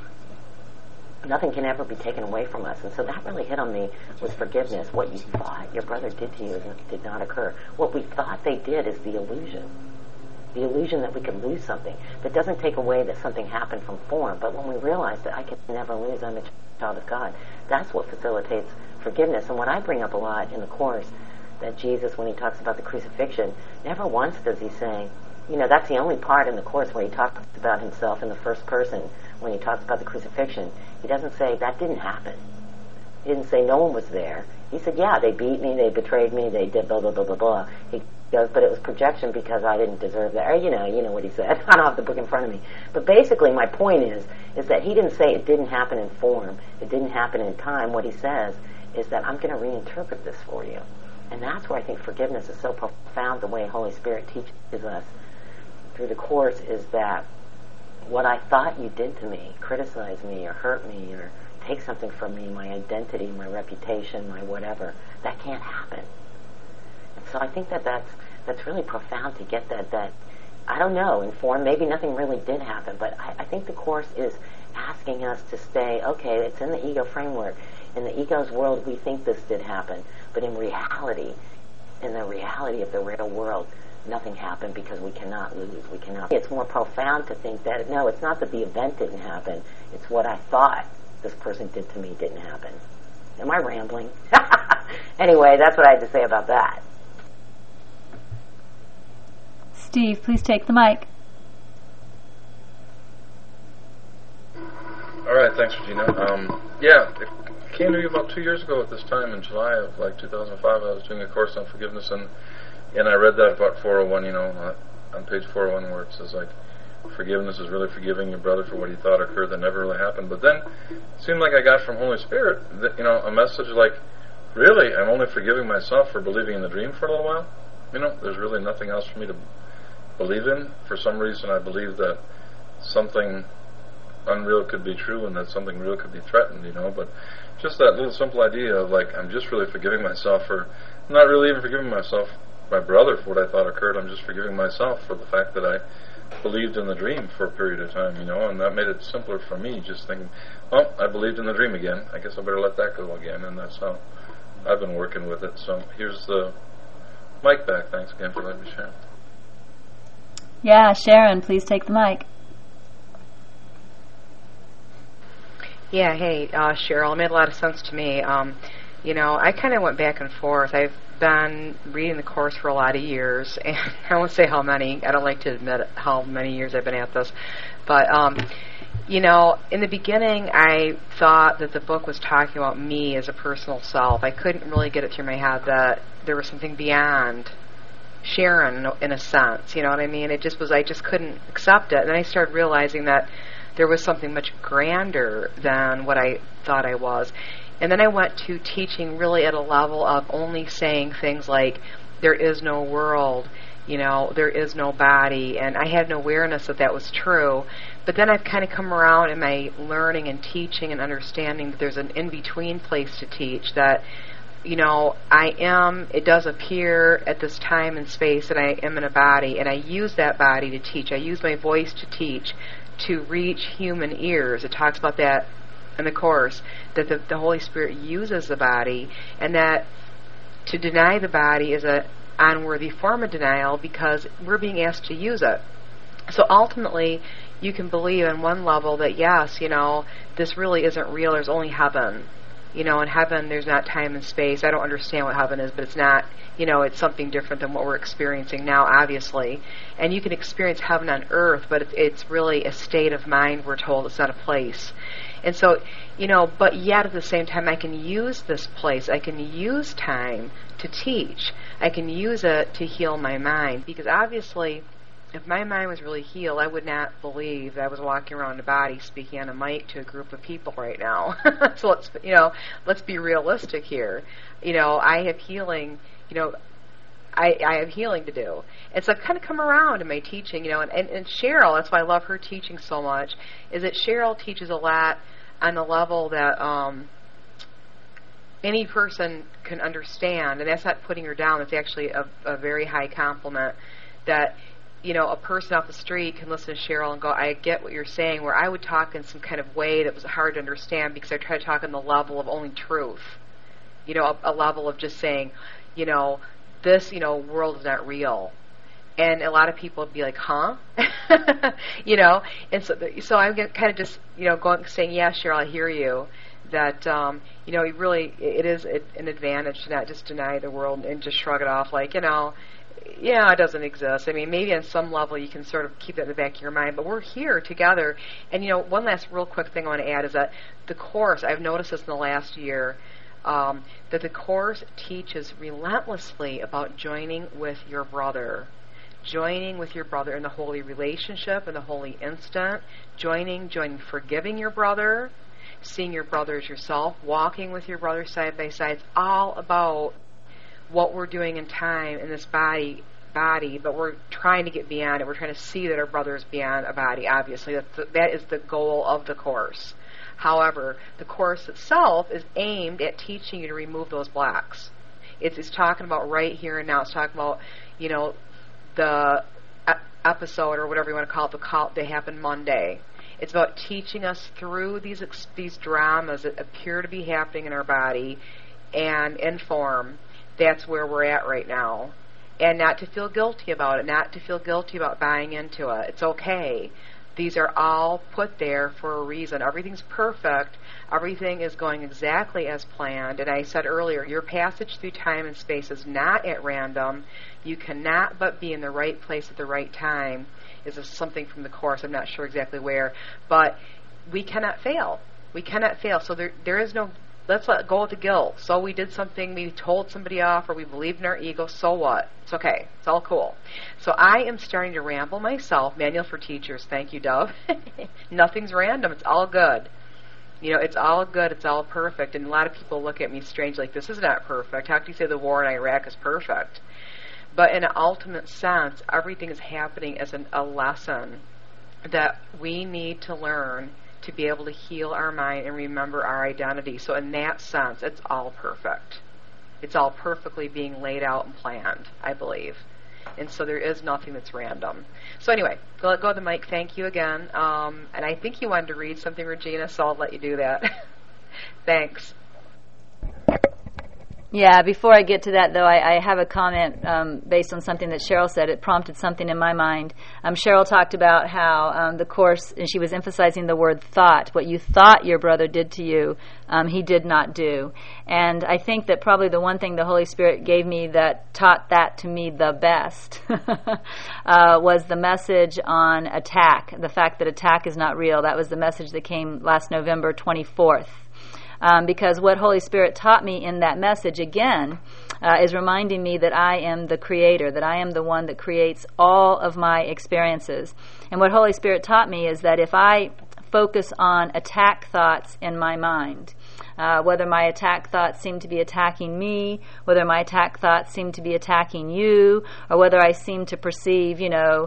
Nothing can ever be taken away from us. And so that really hit on me with forgiveness. What you thought your brother did to you did not occur. What we thought they did is the illusion. The illusion that we could lose something. That doesn't take away that something happened from form. But when we realize that I can never lose, I'm a child of God, that's what facilitates forgiveness. And what I bring up a lot in the Course, that Jesus, when he talks about the crucifixion, never once does he say, you know, that's the only part in the Course where he talks about himself in the first person. When he talks about the crucifixion, he doesn't say, that didn't happen. He didn't say no one was there. He said, yeah, they beat me, they betrayed me, they did blah, blah, blah, blah, blah. He goes, but it was projection because I didn't deserve that. Or, you know what he said. I don't have the book in front of me. But basically my point is that he didn't say it didn't happen in form, it didn't happen in time. What he says is that I'm going to reinterpret this for you. And that's where I think forgiveness is so profound, the way Holy Spirit teaches us through the Course, is that what I thought you did to me, criticize me or hurt me or take something from me, my identity, my reputation, my whatever, that can't happen. And so I think that's really profound to get that I don't know, in form, maybe nothing really did happen, but I think the Course is asking us to stay, okay, it's in the ego framework. In the ego's world, we think this did happen, but in reality, in the reality of the real world, nothing happened because we cannot lose. We cannot. It's more profound to think that, no, it's not that the event didn't happen. It's what I thought this person did to me didn't happen. Am I rambling? Anyway, that's what I had to say about that. Steve, please take the mic. All right, thanks, Regina. Yeah, it came to me about 2 years ago at this time in July of 2005. I was doing a course on forgiveness, and I read that about 401, on page 401 where it says, forgiveness is really forgiving your brother for what he thought occurred that never really happened. But then it seemed like I got from Holy Spirit that, a message like, really, I'm only forgiving myself for believing in the dream for a little while. There's really nothing else for me to believe in. For some reason, I believe that something unreal could be true and that something real could be threatened, but just that little simple idea of I'm just really forgiving myself for, not really even forgiving my brother for what I thought occurred. I'm just forgiving myself for the fact that I believed in the dream for a period of time, and that made it simpler for me, just thinking, I believed in the dream again, I guess I better let that go again, and that's how I've been working with it. So here's the mic back. Thanks again for letting me share. Yeah, Sharon, please take the mic. Yeah, hey, Cheryl, it made a lot of sense to me. I kind of went back and forth. I've been reading the Course for a lot of years, and I won't say how many. I don't like to admit how many years I've been at this. But, in the beginning, I thought that the book was talking about me as a personal self. I couldn't really get it through my head that there was something beyond Sharon, in a sense. You know what I mean? I just couldn't accept it. And then I started realizing that there was something much grander than what I thought I was. And then I went to teaching really at a level of only saying things like, there is no world, there is no body, and I had an awareness that was true. But then I've kind of come around in my learning and teaching and understanding that there's an in-between place to teach, that, it does appear at this time and space that I am in a body, and I use that body to teach. I use my voice to teach, to reach human ears. It talks about that in the Course, that the Holy Spirit uses the body, and that to deny the body is an unworthy form of denial because we're being asked to use it. So ultimately, you can believe on one level that yes, this really isn't real. There's only heaven. In heaven there's not time and space. I don't understand what heaven is, but it's not, it's something different than what we're experiencing now, obviously. And you can experience heaven on earth, but it's really a state of mind, we're told. It's not a place. And so, but yet at the same time, I can use this place. I can use time to teach. I can use it to heal my mind. Because obviously, if my mind was really healed, I would not believe that I was walking around the body speaking on a mic to a group of people right now. So let's be realistic here. I have healing, I have healing to do. And so I've kind of come around in my teaching, and Cheryl, that's why I love her teaching so much, is that Cheryl teaches a lot on the level that any person can understand, and that's not putting her down. It's actually a very high compliment that, a person off the street can listen to Cheryl and go, I get what you're saying, where I would talk in some kind of way that was hard to understand because I try to talk on the level of only truth. A level of just saying, this, world is not real. And a lot of people would be like, huh? And so I'm kind of just, going, saying, yeah, Cheryl, I hear you. That, it is an advantage to not just deny the world and just shrug it off like, it doesn't exist. I mean, maybe on some level you can sort of keep that in the back of your mind, but we're here together. And, one last real quick thing I want to add is that the Course, I've noticed this in the last year, that the Course teaches relentlessly about joining with your brother. Joining with your brother in the holy relationship, in the holy instant, joining, forgiving your brother, seeing your brother as yourself, walking with your brother side by side. It's all about what we're doing in time in this body, but we're trying to get beyond it. We're trying to see that our brother is beyond a body, obviously. That is the goal of the Course. However, the Course itself is aimed at teaching you to remove those blocks. It's talking about right here and now. It's talking about, the episode or whatever you want to call it, the call that happened Monday. It's about teaching us through these dramas that appear to be happening in our body and in form. That's where we're at right now. And not to feel guilty about it, not to feel guilty about buying into it. It's okay. These are all put there for a reason. Everything's perfect. Everything is going exactly as planned. And I said earlier, your passage through time and space is not at random. You cannot but be in the right place at the right time. Is this something from the Course? I'm not sure exactly where. But we cannot fail. We cannot fail. So there is no, let's let go of the guilt. So we did something, we told somebody off, or we believed in our ego, so what? It's okay. It's all cool. So I am starting to ramble myself. Manual for Teachers. Thank you, Dove. Nothing's random. It's all good. It's all good. It's all perfect. And a lot of people look at me strange like, this is not perfect. How can you say the war in Iraq is perfect? But in an ultimate sense, everything is happening as a lesson that we need to learn to be able to heal our mind and remember our identity. So in that sense, it's all perfect. It's all perfectly being laid out and planned, I believe. And so there is nothing that's random. So anyway, go to the mic. Thank you again. And I think you wanted to read something, Regina, so I'll let you do that. Thanks. Yeah, before I get to that, though, I have a comment based on something that Cheryl said. It prompted something in my mind. Cheryl talked about how the Course, and she was emphasizing the word thought. What you thought your brother did to you, he did not do. And I think that probably the one thing the Holy Spirit gave me that taught that to me the best was the message on attack, the fact that attack is not real. That was the message that came last November 24th. Because what Holy Spirit taught me in that message, again, is reminding me that I am the creator, that I am the one that creates all of my experiences. And what Holy Spirit taught me is that if I focus on attack thoughts in my mind, whether my attack thoughts seem to be attacking me, whether my attack thoughts seem to be attacking you, or whether I seem to perceive,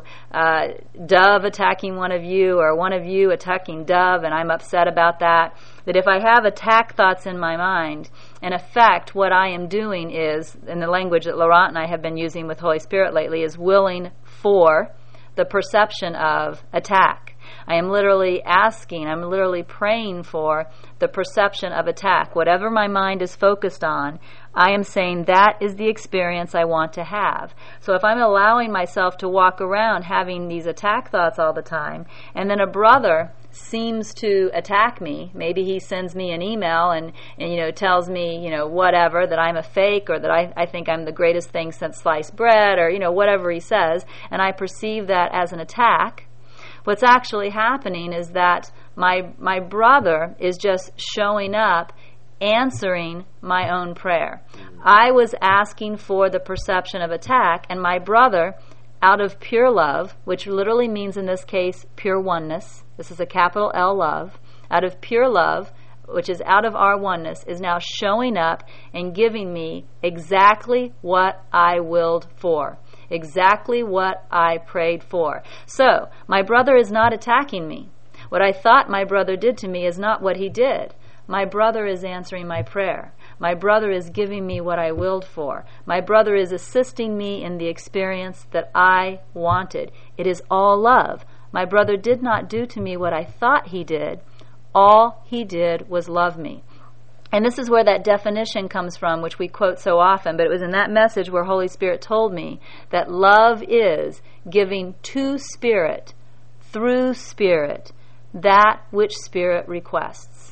Dove attacking one of you, or one of you attacking Dove, and I'm upset about that, that if I have attack thoughts in my mind, in effect, what I am doing is, in the language that Laurent and I have been using with Holy Spirit lately, is willing for the perception of attack. I am literally asking, I'm literally praying for the perception of attack. Whatever my mind is focused on, I am saying that is the experience I want to have. So if I'm allowing myself to walk around having these attack thoughts all the time, and then a brother seems to attack me, maybe he sends me an email and tells me, whatever, that I'm a fake, or that I think I'm the greatest thing since sliced bread, or, whatever he says, and I perceive that as an attack, what's actually happening is that my brother is just showing up, answering my own prayer. I was asking for the perception of attack, and my brother, out of pure love, which literally means in this case pure oneness, this is a capital L love, out of pure love, which is out of our oneness, is now showing up and giving me exactly what I willed for, exactly what I prayed for. So, my brother is not attacking me. What I thought my brother did to me is not what he did. My brother is answering my prayer. My brother is giving me what I willed for. My brother is assisting me in the experience that I wanted. It is all love. My brother did not do to me what I thought he did. All he did was love me. And this is where that definition comes from, which we quote so often, but it was in that message where Holy Spirit told me that love is giving to Spirit, through Spirit, that which Spirit requests.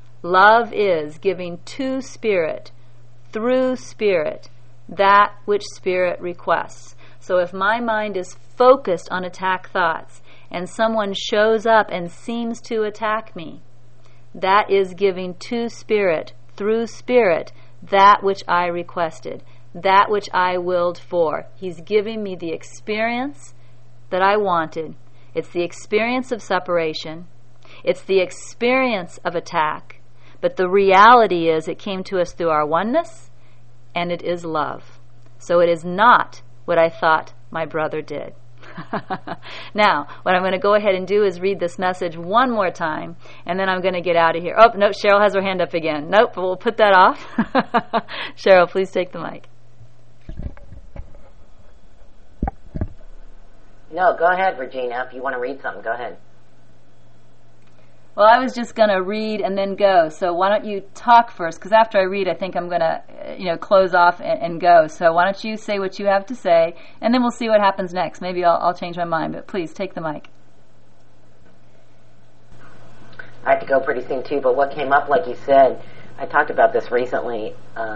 Love is giving to Spirit, through Spirit, that which Spirit requests. So if my mind is focused on attack thoughts, and someone shows up and seems to attack me, that is giving to Spirit, through Spirit, that which I requested, that which I willed for. He's giving me the experience that I wanted. It's the experience of separation. It's the experience of attack. But the reality is it came to us through our oneness, and it is love. So it is not what I thought my brother did. Now, what I'm going to go ahead and do is read this message one more time, and then I'm going to get out of here. Oh, no, Cheryl has her hand up again. Nope, we'll put that off. Cheryl, please take the mic. No, go ahead, Regina. If you want to read something, go ahead. Well, I was just going to read and then go. So why don't you talk first? Because after I read, I think I'm going to, close off and go. So why don't you say what you have to say, and then we'll see what happens next. Maybe I'll change my mind, but please take the mic. I have to go pretty soon too. But what came up, like you said, I talked about this recently.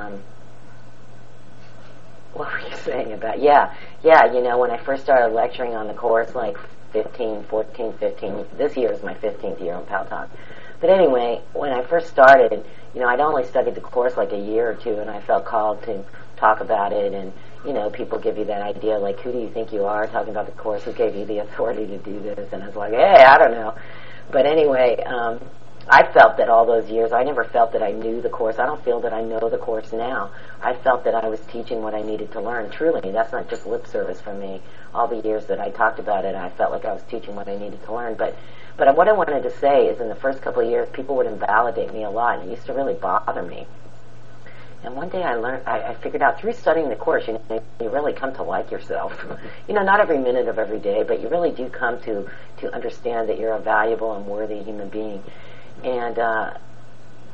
What were you saying about? Yeah. When I first started lecturing on the Course, like 15, this year is my 15th year on Pal Talk. But anyway, when I first started, I'd only studied the Course like a year or two, and I felt called to talk about it, and, people give you that idea, like, who do you think you are talking about the Course? Who gave you the authority to do this? And I was like, hey, I don't know. But anyway, I felt that all those years, I never felt that I knew the Course. I don't feel that I know the Course now. I felt that I was teaching what I needed to learn. Truly, that's not just lip service from me. All the years that I talked about it, I felt like I was teaching what I needed to learn. But what I wanted to say is in the first couple of years, people would invalidate me a lot, and it used to really bother me. And one day I figured out through studying the Course, you really come to like yourself. Not every minute of every day, but you really do come to understand that you're a valuable and worthy human being. And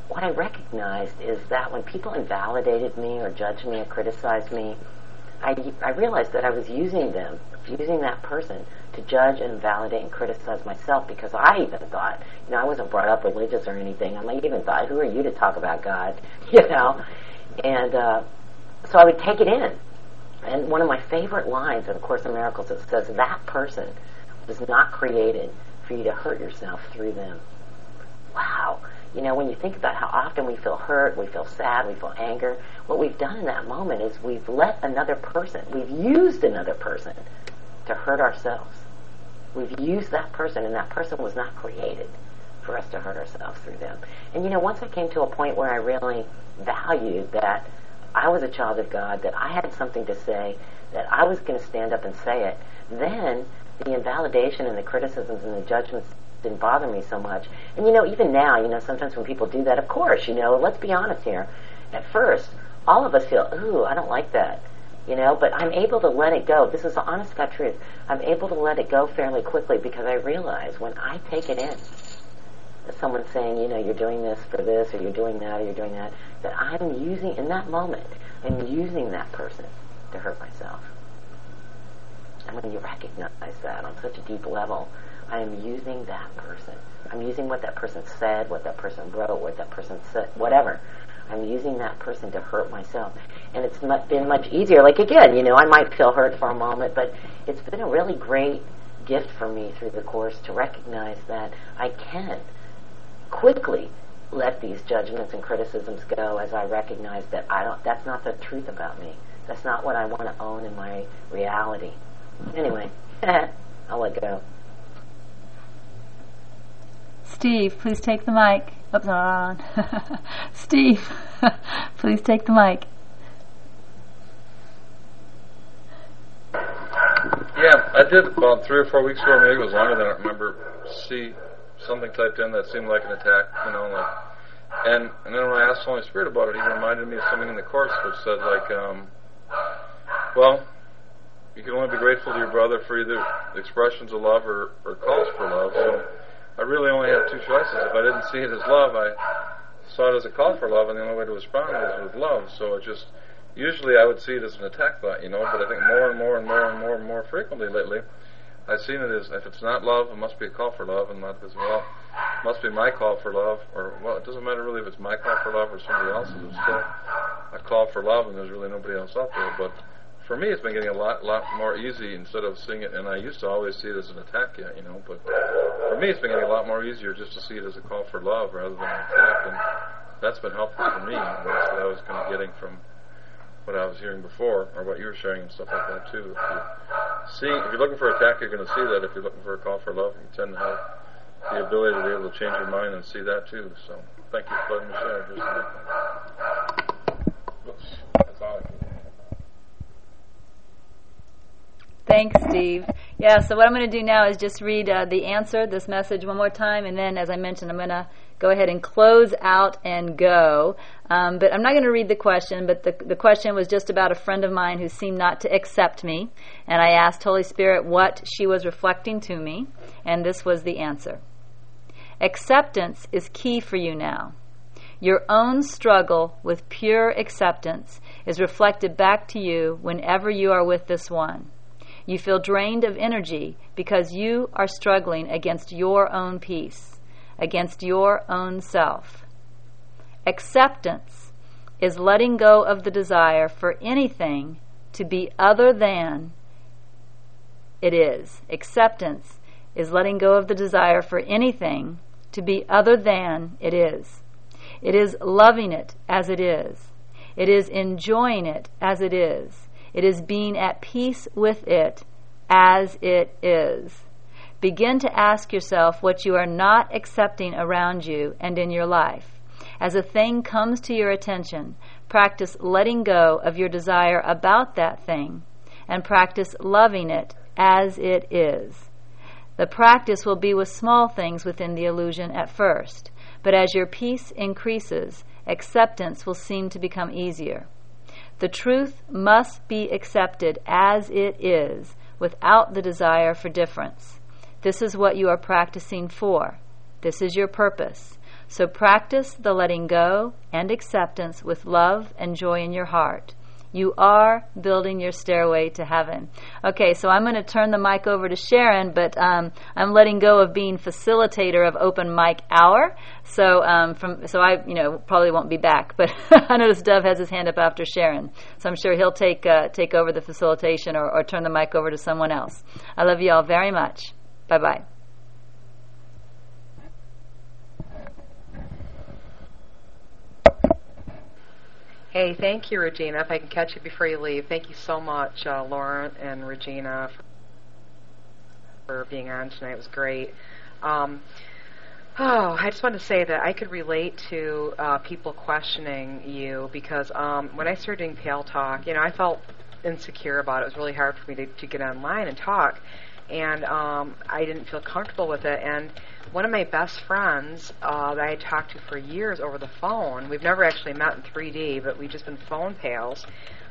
what I recognized is that when people invalidated me or judged me or criticized me, I realized that I was using that person to judge and validate and criticize myself, because I even thought, I wasn't brought up religious or anything. I even thought, who are you to talk about God, And so I would take it in. And one of my favorite lines in A Course in Miracles, it says, that person was not created for you to hurt yourself through them. Wow. When you think about how often we feel hurt, we feel sad, we feel anger, what we've done in that moment is we've used another person to hurt ourselves. We've used that person, and that person was not created for us to hurt ourselves through them. And once I came to a point where I really valued that I was a child of God, that I had something to say, that I was going to stand up and say it, then the invalidation and the criticisms and the judgments didn't bother me so much. And even now, sometimes when people do that, of course, let's be honest here. At first, all of us feel, ooh, I don't like that. But I'm able to let it go. This is the honest God truth. I'm able to let it go fairly quickly, because I realize when I take it in, that someone's saying, you're doing this for this, or you're doing that, or you're doing that, that I'm using, in that moment, I'm using that person to hurt myself. And when you recognize that on such a deep level, I am using that person. I'm using what that person said, what that person wrote, what that person said, whatever. I'm using that person to hurt myself. And it's been much easier. Like, again, I might feel hurt for a moment, but it's been a really great gift for me through the Course to recognize that I can quickly let these judgments and criticisms go, as I recognize that that's not the truth about me. That's not what I want to own in my reality. Anyway, I'll let go. Steve, please take the mic. Oops, not on. Steve, please take the mic. Yeah, I did about 3 or 4 weeks ago, maybe it was longer than I remember, see something typed in that seemed like an attack, and then when I asked the Holy Spirit about it, he reminded me of something in the Course which said, well, you can only be grateful to your brother for either expressions of love or calls for love. So I really only had 2 choices. If I didn't see it as love, I saw it as a call for love, and the only way to respond was with love. So it just, usually I would see it as an attack thought, but I think more and more and more and more and more frequently lately, I've seen it as, if it's not love, it must be a call for love, and not as, well, it must be my call for love, or, well, it doesn't matter really if it's my call for love or somebody else's. It's still a call for love, and there's really nobody else out there. But for me, it's been getting a lot more easy instead of seeing it, and I used to always see it as an attack, but for me, it's been getting a lot more easier just to see it as a call for love rather than an attack, and that's been helpful for me, and that's what I was kind of getting from what I was hearing before, or what you were sharing and stuff like that too. If you're looking for attack, you're going to see that. If you're looking for a call for love, you tend to have the ability to be able to change your mind and see that too. So, thank you for letting me share. That's all I can do. Thanks, Steve. Yeah, so what I'm going to do now is just read the answer, this message one more time, and then, as I mentioned, I'm going to go ahead and close out and go. But I'm not going to read the question, but the question was just about a friend of mine who seemed not to accept me, and I asked Holy Spirit what she was reflecting to me, and this was the answer. Acceptance is key for you now. Your own struggle with pure acceptance is reflected back to you whenever you are with this one. You feel drained of energy because you are struggling against your own peace, against your own self. Acceptance is letting go of the desire for anything to be other than it is. Acceptance is letting go of the desire for anything to be other than it is. It is loving it as it is. It is enjoying it as it is. It is being at peace with it as it is. Begin to ask yourself what you are not accepting around you and in your life. As a thing comes to your attention, practice letting go of your desire about that thing and practice loving it as it is. The practice will be with small things within the illusion at first, but as your peace increases, acceptance will seem to become easier. The truth must be accepted as it is without the desire for difference. This is what you are practicing for. This is your purpose. So practice the letting go and acceptance with love and joy in your heart. You are building your stairway to heaven. Okay, so I'm going to turn the mic over to Sharon, but I'm letting go of being facilitator of Open Mic Hour. So I probably won't be back, but I notice Dove has his hand up after Sharon, so I'm sure he'll take over the facilitation or turn the mic over to someone else. I love you all very much. Bye bye. Hey, thank you, Regina. If I can catch you before you leave, thank you so much, Lauren and Regina, for being on tonight. It was great. I just wanted to say that I could relate to people questioning you because when I started doing Pale Talk, I felt insecure about it. It was really hard for me to get online and talk, and I didn't feel comfortable with it. And one of my best friends that I had talked to for years over the phone, we've never actually met in 3D, but we've just been phone pals,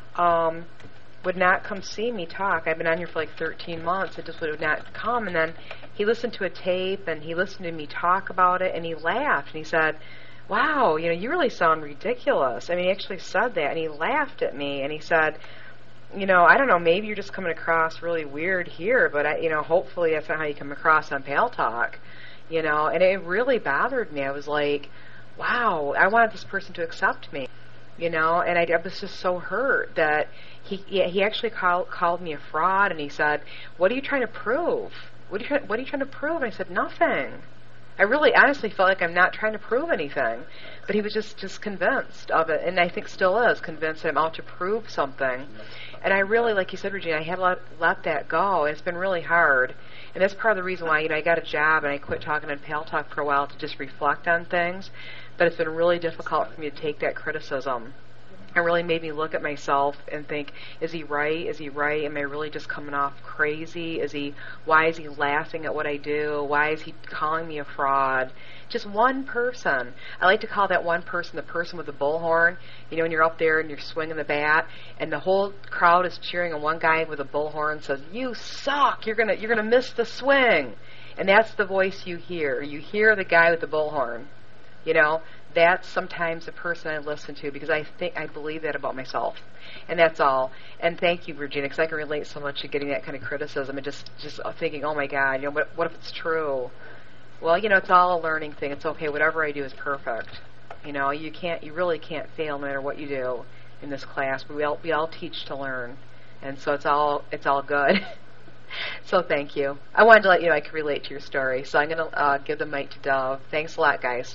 would not come see me talk. I've been on here for like 13 months. It just would not come. And then he listened to a tape, and he listened to me talk about it, and he laughed, and he said, wow, you really sound ridiculous. I mean, he actually said that, and he laughed at me, and he said, I don't know, maybe you're just coming across really weird here, but, hopefully that's not how you come across on Pale Talk. And it really bothered me. I was like, wow, I wanted this person to accept me, and I was just so hurt that he actually called me a fraud, and he said, what are you trying to prove? What are you trying to prove? And I said, nothing. I really honestly felt like I'm not trying to prove anything, but he was just convinced of it, and I think still is convinced that I'm out to prove something. And I really, like you said, Regina, I had to let that go. It's been really hard. And that's part of the reason why, I got a job and I quit talking on Pale Talk for a while to just reflect on things. But it's been really difficult for me to take that criticism. It really made me look at myself and think, is he right? Is he right? Am I really just coming off crazy? Why is he laughing at what I do? Why is he calling me a fraud? Just one person. I like to call that one person the person with the bullhorn. When you're up there and you're swinging the bat, and the whole crowd is cheering, and one guy with a bullhorn says, "You suck! You're gonna miss the swing." And that's the voice you hear. You hear the guy with the bullhorn. That's sometimes the person I listen to because I believe that about myself. And that's all. And thank you, Regina, because I can relate so much to getting that kind of criticism and just thinking, oh my God, what if it's true? Well, it's all a learning thing. It's okay. Whatever I do is perfect. You really can't fail no matter what you do in this class. But we all teach to learn, and so it's all good. So thank you. I wanted to let you know I could relate to your story. So I'm going to give the mic to Dove. Thanks a lot, guys.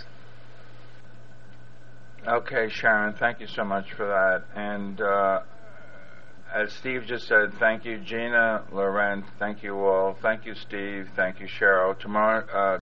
Okay, Sharon, thank you so much for that. And as Steve just said, thank you, Gina, Loren, thank you all. Thank you, Steve. Thank you, Cheryl. Tomorrow